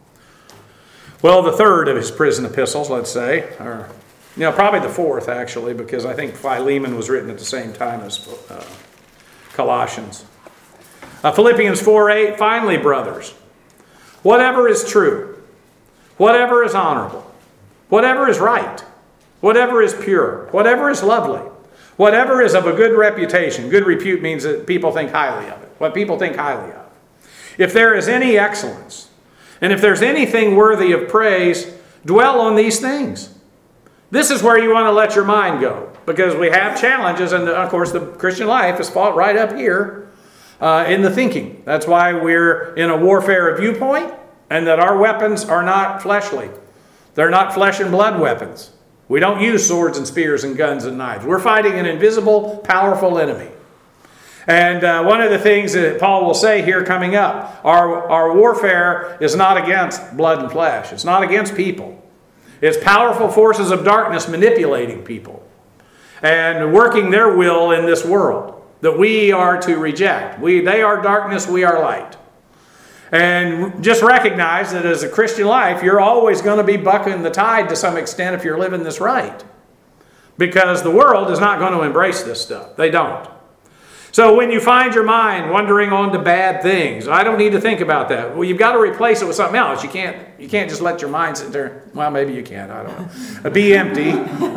well, the third of his prison epistles, let's say, or you know, probably the fourth, actually, because I think Philemon was written at the same time as uh, Colossians. Uh, Philippians four eight, finally, brothers, whatever is true, whatever is honorable, whatever is right, whatever is pure, whatever is lovely, whatever is of a good reputation. Good repute means that people think highly of it, what people think highly of. If there is any excellence, and if there's anything worthy of praise, dwell on these things. This is where you want to let your mind go, because we have challenges, and of course the Christian life is fought right up here uh, in the thinking. That's why we're in a warfare of viewpoint, and that our weapons are not fleshly. They're not flesh and blood weapons. We don't use swords and spears and guns and knives. We're fighting an invisible, powerful enemy. And uh, one of the things that Paul will say here coming up, our, our warfare is not against blood and flesh. It's not against people. It's powerful forces of darkness manipulating people and working their will in this world that we are to reject. We, they are darkness, we are light. And just recognize that as a Christian life, you're always going to be bucking the tide to some extent if you're living this right. Because the world is not going to embrace this stuff. They don't. So when you find your mind wandering on to bad things, I don't need to think about that. Well, you've got to replace it with something else. You can't, you can't just let your mind sit there. Well, maybe you can. I don't know. Be empty.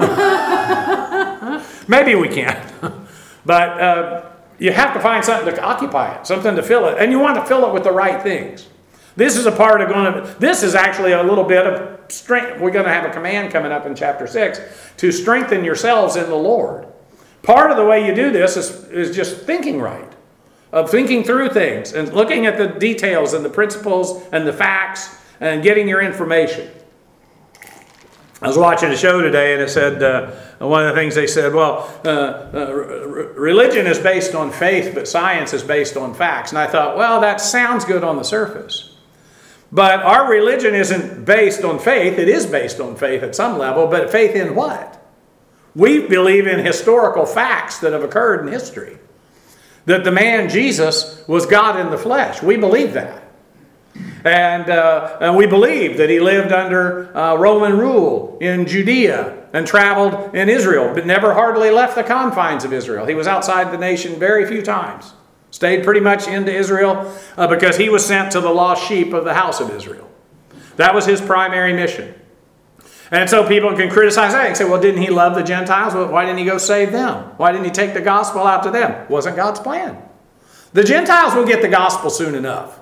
Maybe we can. But uh, you have to find something to occupy it, something to fill it. And you want to fill it with the right things. This is a part of going to, this is actually a little bit of strength. We're going to have a command coming up in chapter six to strengthen yourselves in the Lord. Part of the way you do this is, is just thinking right, of thinking through things and looking at the details and the principles and the facts and getting your information. I was watching a show today and it said, uh, one of the things they said, well, uh, uh, religion is based on faith, but science is based on facts. And I thought, well, that sounds good on the surface. But our religion isn't based on faith. It is based on faith at some level, but faith in what? We believe in historical facts that have occurred in history. That the man Jesus was God in the flesh. We believe that. And, uh, and we believe that he lived under uh, Roman rule in Judea and traveled in Israel, but never hardly left the confines of Israel. He was outside the nation very few times. Stayed pretty much into Israel uh, because he was sent to the lost sheep of the house of Israel. That was his primary mission. And so people can criticize that and say, well, didn't he love the Gentiles? Well, why didn't he go save them? Why didn't he take the gospel out to them? Wasn't God's plan. The Gentiles will get the gospel soon enough.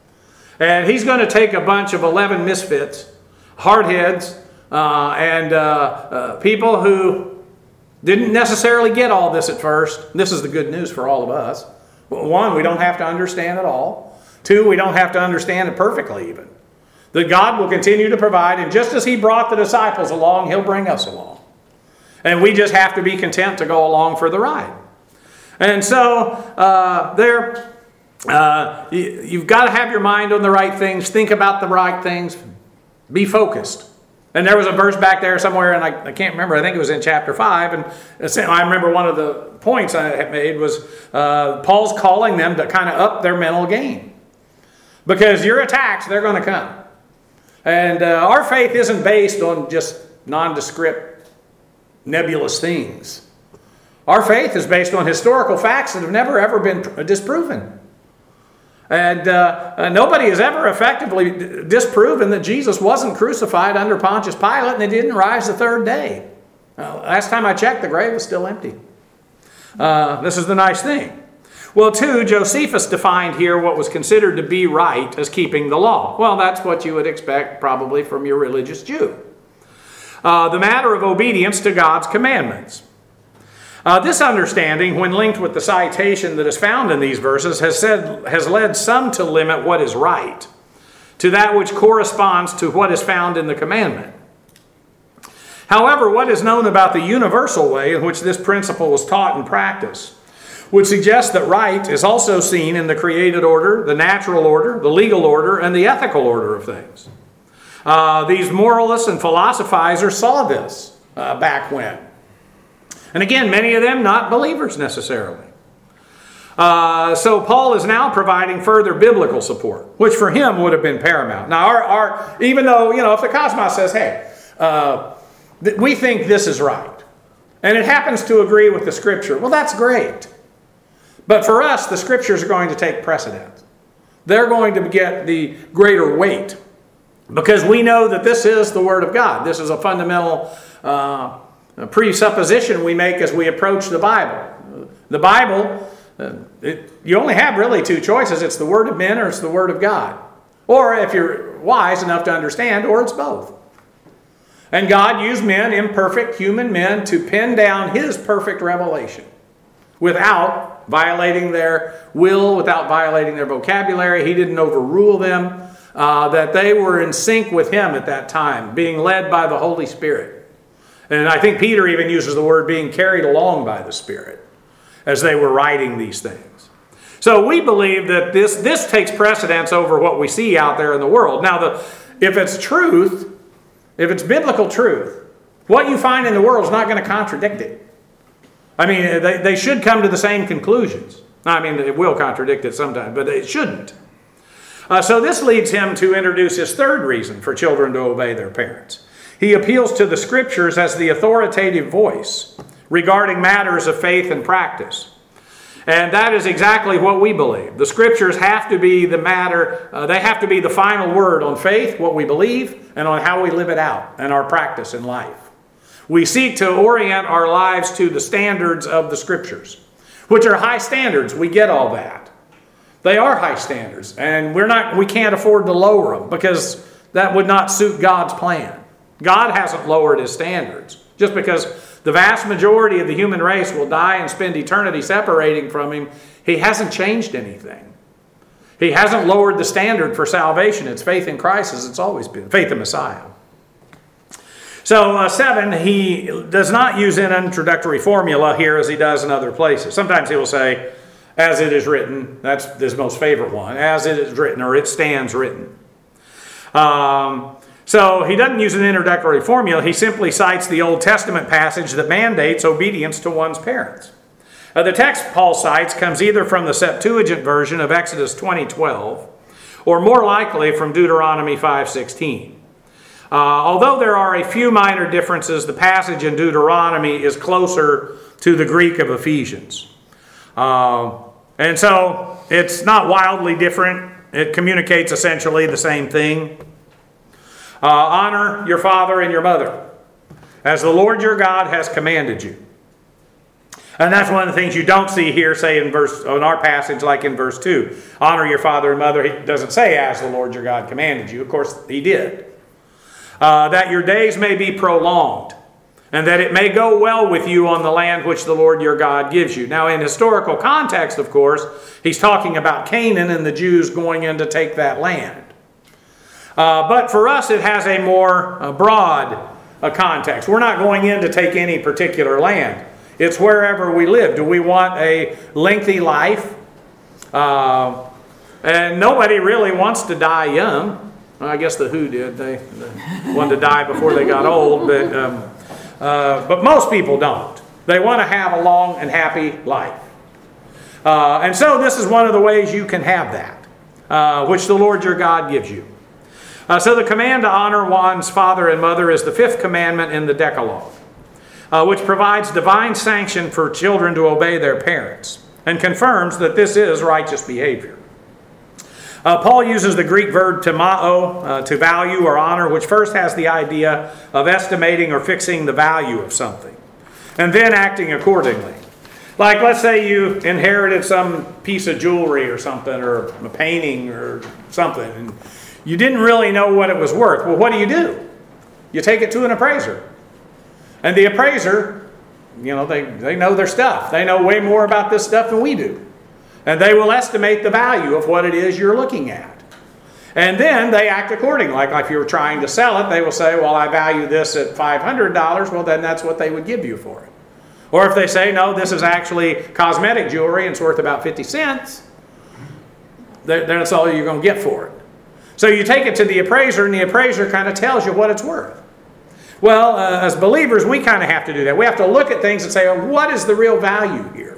And he's going to take a bunch of eleven misfits, hardheads, uh, and uh, uh, people who didn't necessarily get all this at first. This is the good news for all of us. One, we don't have to understand it all. Two, we don't have to understand it perfectly even. That God will continue to provide, and just as he brought the disciples along, he'll bring us along. And we just have to be content to go along for the ride. And so, uh, there, uh, you, you've got to have your mind on the right things, think about the right things, be focused. And there was a verse back there somewhere, and I, I can't remember, I think it was in chapter five, and I remember one of the points I had made was uh, Paul's calling them to kind of up their mental game. Because your attacks, they're going to come. And uh, our faith isn't based on just nondescript, nebulous things. Our faith is based on historical facts that have never, ever been disproven. And uh, uh, nobody has ever effectively disproven that Jesus wasn't crucified under Pontius Pilate and he didn't rise the third day. Uh, last time I checked, the grave was still empty. Uh, this is the nice thing. Well, two, Josephus defined here what was considered to be right as keeping the law. Well, that's what you would expect probably from your religious Jew. Uh, the matter of obedience to God's commandments. Uh, this understanding, when linked with the citation that is found in these verses, has, said, has led some to limit what is right to that which corresponds to what is found in the commandment. However, what is known about the universal way in which this principle was taught and practiced would suggest that right is also seen in the created order, the natural order, the legal order, and the ethical order of things. Uh, these moralists and philosophizers saw this uh, back when. And again, many of them not believers necessarily. Uh, so Paul is now providing further biblical support, which for him would have been paramount. Now, our, our, even though, you know, if the cosmos says, hey, uh, th- we think this is right, and it happens to agree with the Scripture, well, that's great. But for us, the Scriptures are going to take precedence. They're going to get the greater weight because we know that this is the Word of God. This is a fundamental uh, presupposition we make as we approach the Bible. The Bible, uh, it, you only have really two choices. It's the Word of men or it's the Word of God. Or if you're wise enough to understand, or it's both. And God used men, imperfect human men, to pin down His perfect revelation without violating their will, without violating their vocabulary. He didn't overrule them. Uh, that they were in sync with Him at that time, being led by the Holy Spirit. And I think Peter even uses the word being carried along by the Spirit as they were writing these things. So we believe that this, this takes precedence over what we see out there in the world. Now, the, if it's truth, if it's biblical truth, what you find in the world is not going to contradict it. I mean, they, they should come to the same conclusions. I mean, it will contradict it sometimes, but it shouldn't. Uh, so this leads him to introduce his third reason for children to obey their parents. He appeals to the Scriptures as the authoritative voice regarding matters of faith and practice. And that is exactly what we believe. The Scriptures have to be the matter, uh, they have to be the final word on faith, what we believe, and on how we live it out and our practice in life. We seek to orient our lives to the standards of the Scriptures, which are high standards. We get all that. They are high standards, and we're not, we can't afford to lower them because that would not suit God's plan. God hasn't lowered His standards. Just because the vast majority of the human race will die and spend eternity separating from Him, He hasn't changed anything. He hasn't lowered the standard for salvation. It's faith in Christ as it's always been. Faith in Messiah. So uh, seven, he does not use an introductory formula here as he does in other places. Sometimes he will say, as it is written. That's his most favorite one. As it is written, or it stands written. Um... So he doesn't use an introductory formula. He simply cites the Old Testament passage that mandates obedience to one's parents. Uh, the text Paul cites comes either from the Septuagint version of Exodus twenty twelve, or more likely from Deuteronomy five sixteen. Uh, although there are a few minor differences, the passage in Deuteronomy is closer to the Greek of Ephesians. Uh, and so it's not wildly different. It communicates essentially the same thing. Uh, honor your father and your mother, as the Lord your God has commanded you. And that's one of the things you don't see here, say in verse in our passage, like in verse two. Honor your father and mother. He doesn't say, as the Lord your God commanded you. Of course, he did. Uh, that your days may be prolonged, and that it may go well with you on the land which the Lord your God gives you. Now, in historical context, of course, he's talking about Canaan and the Jews going in to take that land. Uh, but for us, it has a more uh, broad uh, context. We're not going in to take any particular land. It's wherever we live. Do we want a lengthy life? Uh, and nobody really wants to die young. Well, I guess the Who did. They, they wanted to die before they got old. But, um, uh, but most people don't. They want to have a long and happy life. Uh, and so this is one of the ways you can have that, uh, which the Lord your God gives you. Uh, so the command to honor one's father and mother is the fifth commandment in the Decalogue, uh, which provides divine sanction for children to obey their parents and confirms that this is righteous behavior. Uh, Paul uses the Greek verb timao, uh, to value or honor, which first has the idea of estimating or fixing the value of something, and then acting accordingly. Like, let's say you inherited some piece of jewelry or something, or a painting or something, and you didn't really know what it was worth. Well, what do you do? You take it to an appraiser. And the appraiser, you know, they, they know their stuff. They know way more about this stuff than we do. And they will estimate the value of what it is you're looking at. And then they act accordingly. Like if you're trying to sell it, they will say, well, I value this at five hundred dollars. Well, then that's what they would give you for it. Or if they say, no, this is actually cosmetic jewelry and it's worth about fifty cents, then that's all you're going to get for it. So you take it to the appraiser, and the appraiser kind of tells you what it's worth. Well, uh, as believers, we kind of have to do that. We have to look at things and say, oh, what is the real value here?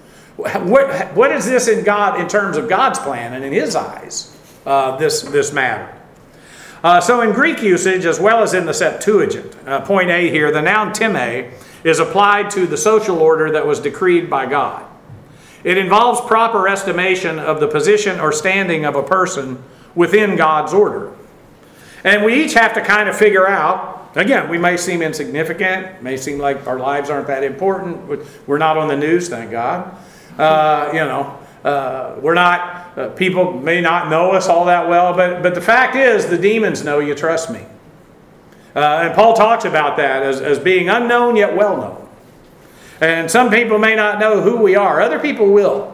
What, what is this in God, in terms of God's plan and in His eyes, uh, this, this matter? Uh, so in Greek usage, as well as in the Septuagint, uh, point A here, the noun time is applied to the social order that was decreed by God. It involves proper estimation of the position or standing of a person within God's order. And we each have to kind of figure out, again, we may seem insignificant, may seem like our lives aren't that important. We're not on the news, thank God. Uh, you know, uh, we're not, uh, people may not know us all that well, but, but the fact is, the demons know you, trust me. Uh, and Paul talks about that as, as being unknown yet well known. And some people may not know who we are. Other people will.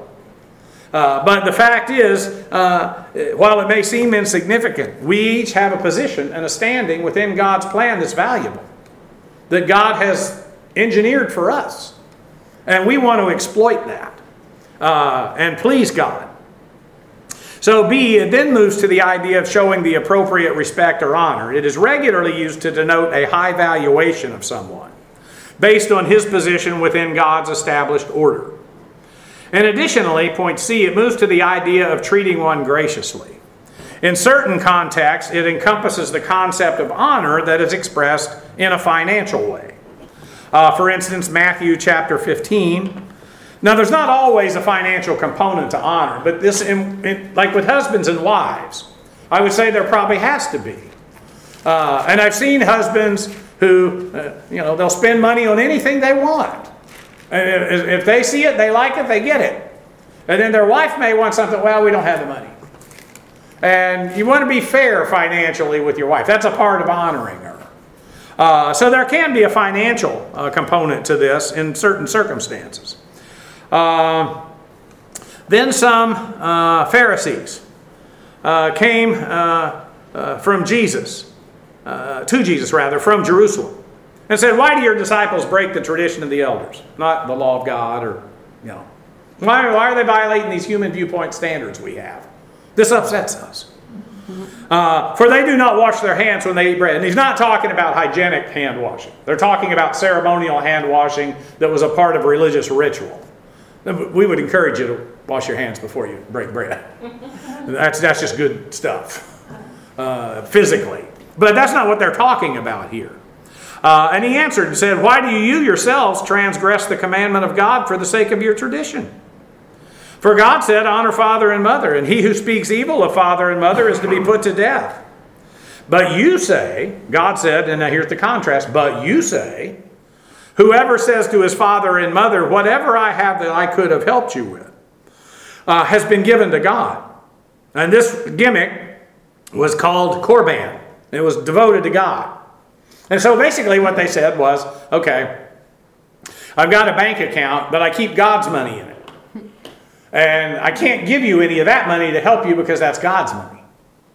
Uh, but the fact is, uh, while it may seem insignificant, we each have a position and a standing within God's plan that's valuable, that God has engineered for us. And we want to exploit that uh, and please God. So B, it then moves to the idea of showing the appropriate respect or honor. It is regularly used to denote a high valuation of someone based on his position within God's established order. And additionally, point C, it moves to the idea of treating one graciously. In certain contexts, it encompasses the concept of honor that is expressed in a financial way. Uh, for instance, Matthew chapter fifteen, Now, there's not always a financial component to honor, but this, in, in, like with husbands and wives, I would say there probably has to be. Uh, and I've seen husbands who, uh, you know, they'll spend money on anything they want. And if, if they see it, they like it, they get it. And then their wife may want something, well, we don't have the money. And you want to be fair financially with your wife. That's a part of honoring her. Uh, so there can be a financial uh, component to this in certain circumstances. Uh, then some uh, Pharisees uh, came uh, uh, from Jesus, uh, to Jesus rather, from Jerusalem, and said, why do your disciples break the tradition of the elders? Not the law of God, or, you know. Why, why are they violating these human viewpoint standards we have? This upsets us. Uh, for they do not wash their hands when they eat bread. And he's not talking about hygienic hand washing. They're talking about ceremonial hand washing that was a part of religious ritual. We would encourage you to wash your hands before you break bread. That's, that's just good stuff, uh, physically. But that's not what they're talking about here. Uh, and he answered and said, why do you yourselves transgress the commandment of God for the sake of your tradition? For God said, honor father and mother, and he who speaks evil of father and mother is to be put to death. But you say, God said, and now here's the contrast, but you say, whoever says to his father and mother, whatever I have that I could have helped you with, uh, has been given to God. And this gimmick was called Korban. It was devoted to God. And so basically what they said was, okay, I've got a bank account, but I keep God's money in it. And I can't give you any of that money to help you because that's God's money.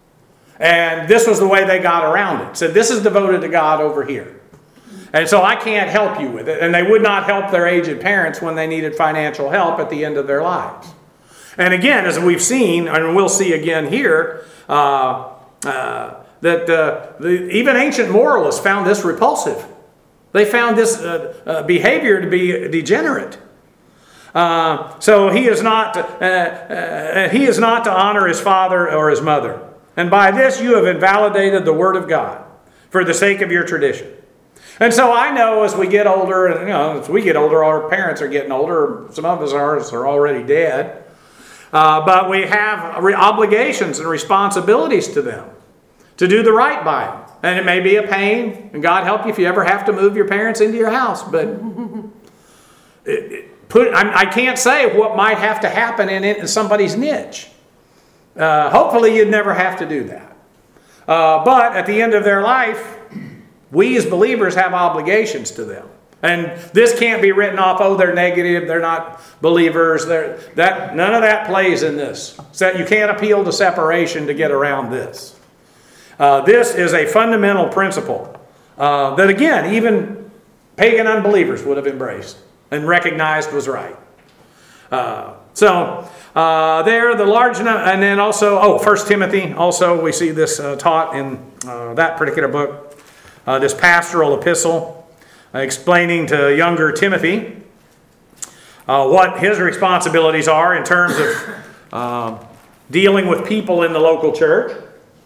And this was the way they got around it. Said, this is devoted to God over here. And so I can't help you with it. And they would not help their aged parents when they needed financial help at the end of their lives. And again, as we've seen, and we'll see again here, uh, uh, that uh, the, even ancient moralists found this repulsive. They found this uh, uh, behavior to be degenerate. Uh, so he is not uh, uh, he is not to honor his father or his mother. And by this you have invalidated the word of God for the sake of your tradition. And so I know as we get older, and you know, as we get older, our parents are getting older. Some of us are, are already dead. Uh, but we have obligations and responsibilities to them to do the right by them. And it may be a pain, and God help you if you ever have to move your parents into your house. But it, it, Put, I can't say what might have to happen in, in somebody's niche. Uh, hopefully you'd never have to do that. Uh, but at the end of their life, we as believers have obligations to them. And this can't be written off, oh, they're negative, they're not believers. They're, that, none of that plays in this. So you can't appeal to separation to get around this. Uh, this is a fundamental principle uh, that, again, even pagan unbelievers would have embraced and recognized was right. Uh, so uh, there, the large, and then also, oh, First Timothy, also we see this uh, taught in uh, that particular book, uh, this pastoral epistle, uh, explaining to younger Timothy uh, what his responsibilities are in terms of uh, dealing with people in the local church.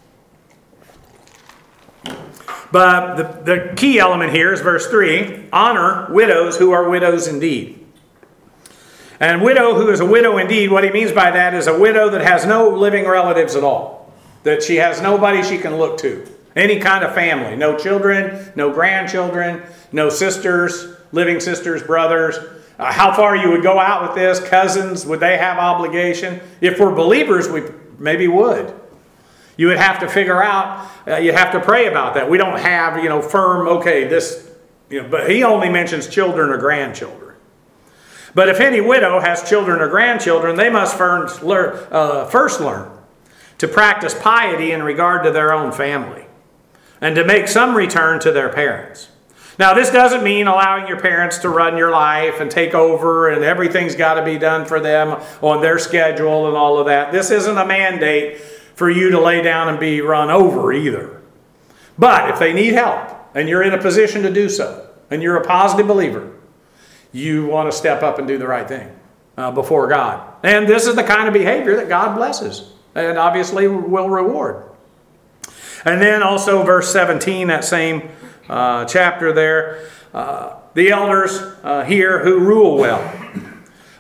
But the, the key element here is verse three, honor widows who are widows indeed. And widow who is a widow indeed, what he means by that is a widow that has no living relatives at all. That she has nobody she can look to. Any kind of family. No children, no grandchildren, no sisters, living sisters, brothers. Uh, how far you would go out with this, cousins, would they have obligation? If we're believers, we maybe would. You would have to figure out, uh, you have to pray about that. We don't have, you know, firm, okay, this, you know, but he only mentions children or grandchildren. But if any widow has children or grandchildren, they must first learn, uh, first learn to practice piety in regard to their own family and to make some return to their parents. Now, this doesn't mean allowing your parents to run your life and take over and everything's got to be done for them on their schedule and all of that. This isn't a mandate for you to lay down and be run over either. But if they need help and you're in a position to do so and you're a positive believer, you want to step up and do the right thing uh, before God. And this is the kind of behavior that God blesses and obviously will reward. And then also verse seventeen, that same uh, chapter there, uh, the elders uh, here who rule well.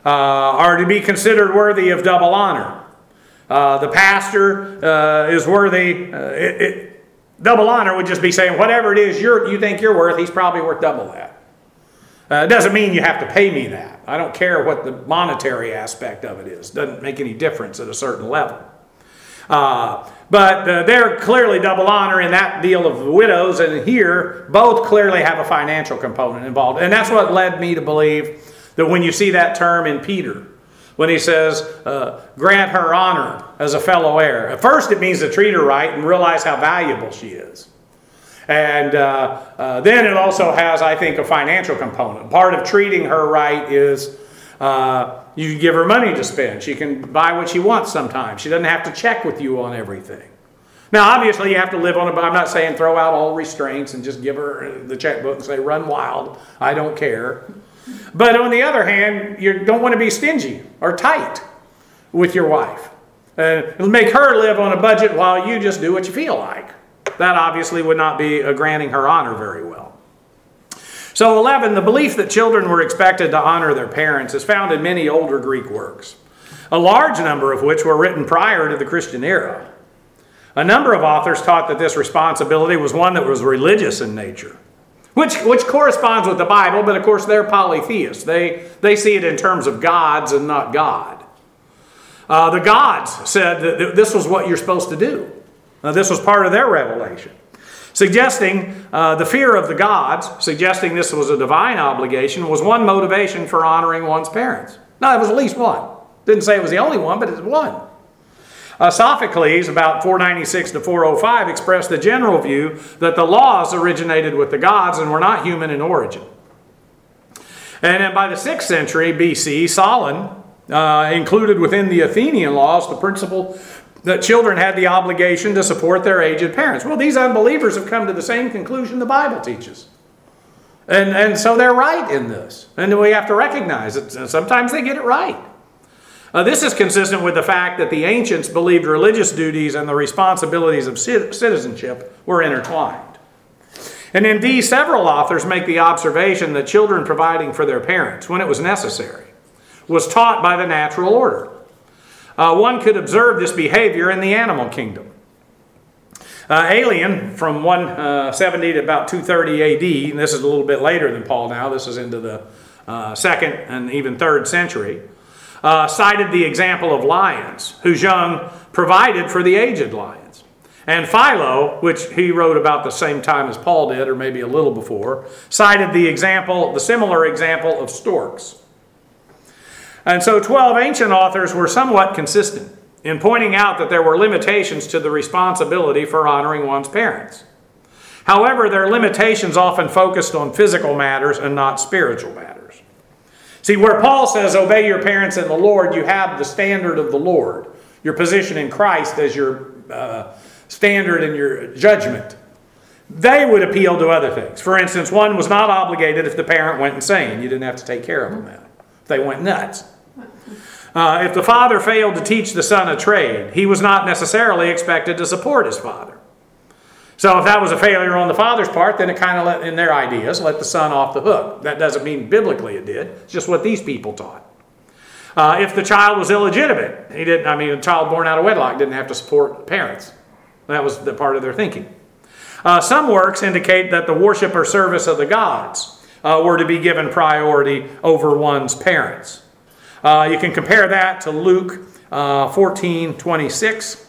uh, are to be considered worthy of double honor. Uh, the pastor uh, is worthy. Uh, it, it, double honor would just be saying whatever it is you're, you think you're worth, he's probably worth double that. Uh, it doesn't mean you have to pay me that. I don't care what the monetary aspect of it is. It doesn't make any difference at a certain level. Uh, but uh, they're clearly double honor in that deal of the widows, and here both clearly have a financial component involved. And that's what led me to believe that when you see that term in Peter, when he says, uh, grant her honor as a fellow heir. At first it means to treat her right and realize how valuable she is. And uh, uh, then it also has, I think, a financial component. Part of treating her right is uh, you give her money to spend. She can buy what she wants sometimes. She doesn't have to check with you on everything. Now, obviously, you have to live on a... I'm not saying throw out all restraints and just give her the checkbook and say, run wild. I don't care. But on the other hand, you don't want to be stingy or tight with your wife. Uh, make her live on a budget while you just do what you feel like. That obviously would not be uh, granting her honor very well. So eleven, the belief that children were expected to honor their parents is found in many older Greek works, a large number of which were written prior to the Christian era. A number of authors taught that this responsibility was one that was religious in nature, which, which corresponds with the Bible, but of course they're polytheists. They, they see it in terms of gods and not God. Uh, the gods said that this was what you're supposed to do. Now, this was part of their revelation, suggesting uh, the fear of the gods, suggesting this was a divine obligation, was one motivation for honoring one's parents. Now, it was at least one. Didn't say it was the only one, but it was one. Uh, Sophocles, about four ninety-six to four oh five, expressed the general view that the laws originated with the gods and were not human in origin. And then by the sixth century B C, Solon uh, included within the Athenian laws the principle that children had the obligation to support their aged parents. Well, these unbelievers have come to the same conclusion the Bible teaches. And, and so they're right in this. And we have to recognize it. Sometimes they get it right. Uh, this is consistent with the fact that the ancients believed religious duties and the responsibilities of citizenship were intertwined. And indeed, several authors make the observation that children providing for their parents, when it was necessary, was taught by the natural order. Uh, one could observe this behavior in the animal kingdom. Uh, Aelian, from one seventy to about two thirty A D, and this is a little bit later than Paul now, this is into the uh, second and even third century, uh, cited the example of lions, whose young provided for the aged lions. And Philo, which he wrote about the same time as Paul did, or maybe a little before, cited the example, the similar example of storks. And so twelve ancient authors were somewhat consistent in pointing out that there were limitations to the responsibility for honoring one's parents. However, their limitations often focused on physical matters and not spiritual matters. See, where Paul says, obey your parents in the Lord, you have the standard of the Lord, your position in Christ as your uh, standard and your judgment. They would appeal to other things. For instance, one was not obligated if the parent went insane. You didn't have to take care of them then. If they went nuts. Uh, if the father failed to teach the son a trade, he was not necessarily expected to support his father. So if that was a failure on the father's part, then it kind of let, in their ideas, let the son off the hook. That doesn't mean biblically it did. It's just what these people taught. Uh, if the child was illegitimate, he didn't. I mean, a child born out of wedlock didn't have to support parents. That was the part of their thinking. Uh, some works indicate that the worship or service of the gods uh, were to be given priority over one's parents. Uh, you can compare that to Luke uh, fourteen twenty-six.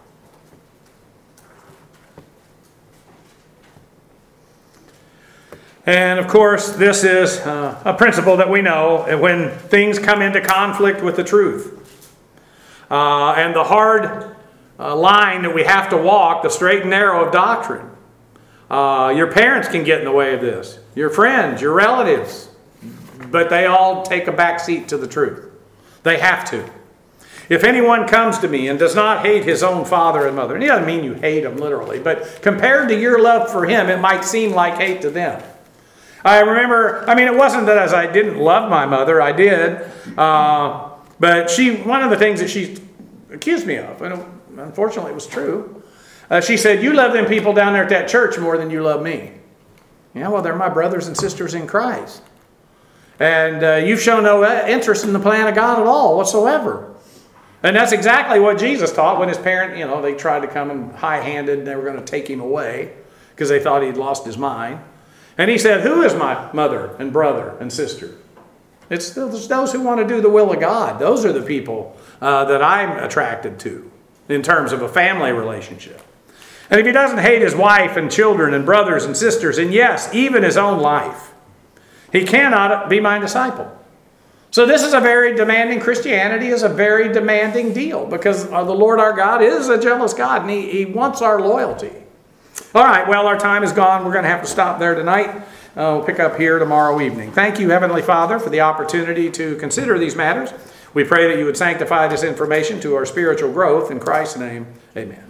And of course, this is uh, a principle that we know when things come into conflict with the truth. Uh, and the hard uh, line that we have to walk, the straight and narrow of doctrine. Uh, your parents can get in the way of this. Your friends, your relatives. But they all take a back seat to the truth. They have to. If anyone comes to me and does not hate his own father and mother, and it doesn't mean you hate them literally, but compared to your love for him, it might seem like hate to them. I remember, I mean, it wasn't that as I didn't love my mother, I did, uh, but she, one of the things that she accused me of, and unfortunately it was true, uh, she said, you love them people down there at that church more than you love me. Yeah, well, they're my brothers and sisters in Christ. And uh, you've shown no interest in the plan of God at all whatsoever. And that's exactly what Jesus taught when his parent, you know, they tried to come and high-handed and they were going to take him away because they thought he'd lost his mind. And he said, who is my mother and brother and sister? It's those who want to do the will of God. Those are the people uh, that I'm attracted to in terms of a family relationship. And if he doesn't hate his wife and children and brothers and sisters, and yes, even his own life, he cannot be my disciple. So this is a very demanding, Christianity is a very demanding deal because the Lord our God is a jealous God and he, he wants our loyalty. All right, well, our time is gone. We're going to have to stop there tonight. Uh, we'll pick up here tomorrow evening. Thank you, Heavenly Father, for the opportunity to consider these matters. We pray that you would sanctify this information to our spiritual growth. In Christ's name, amen.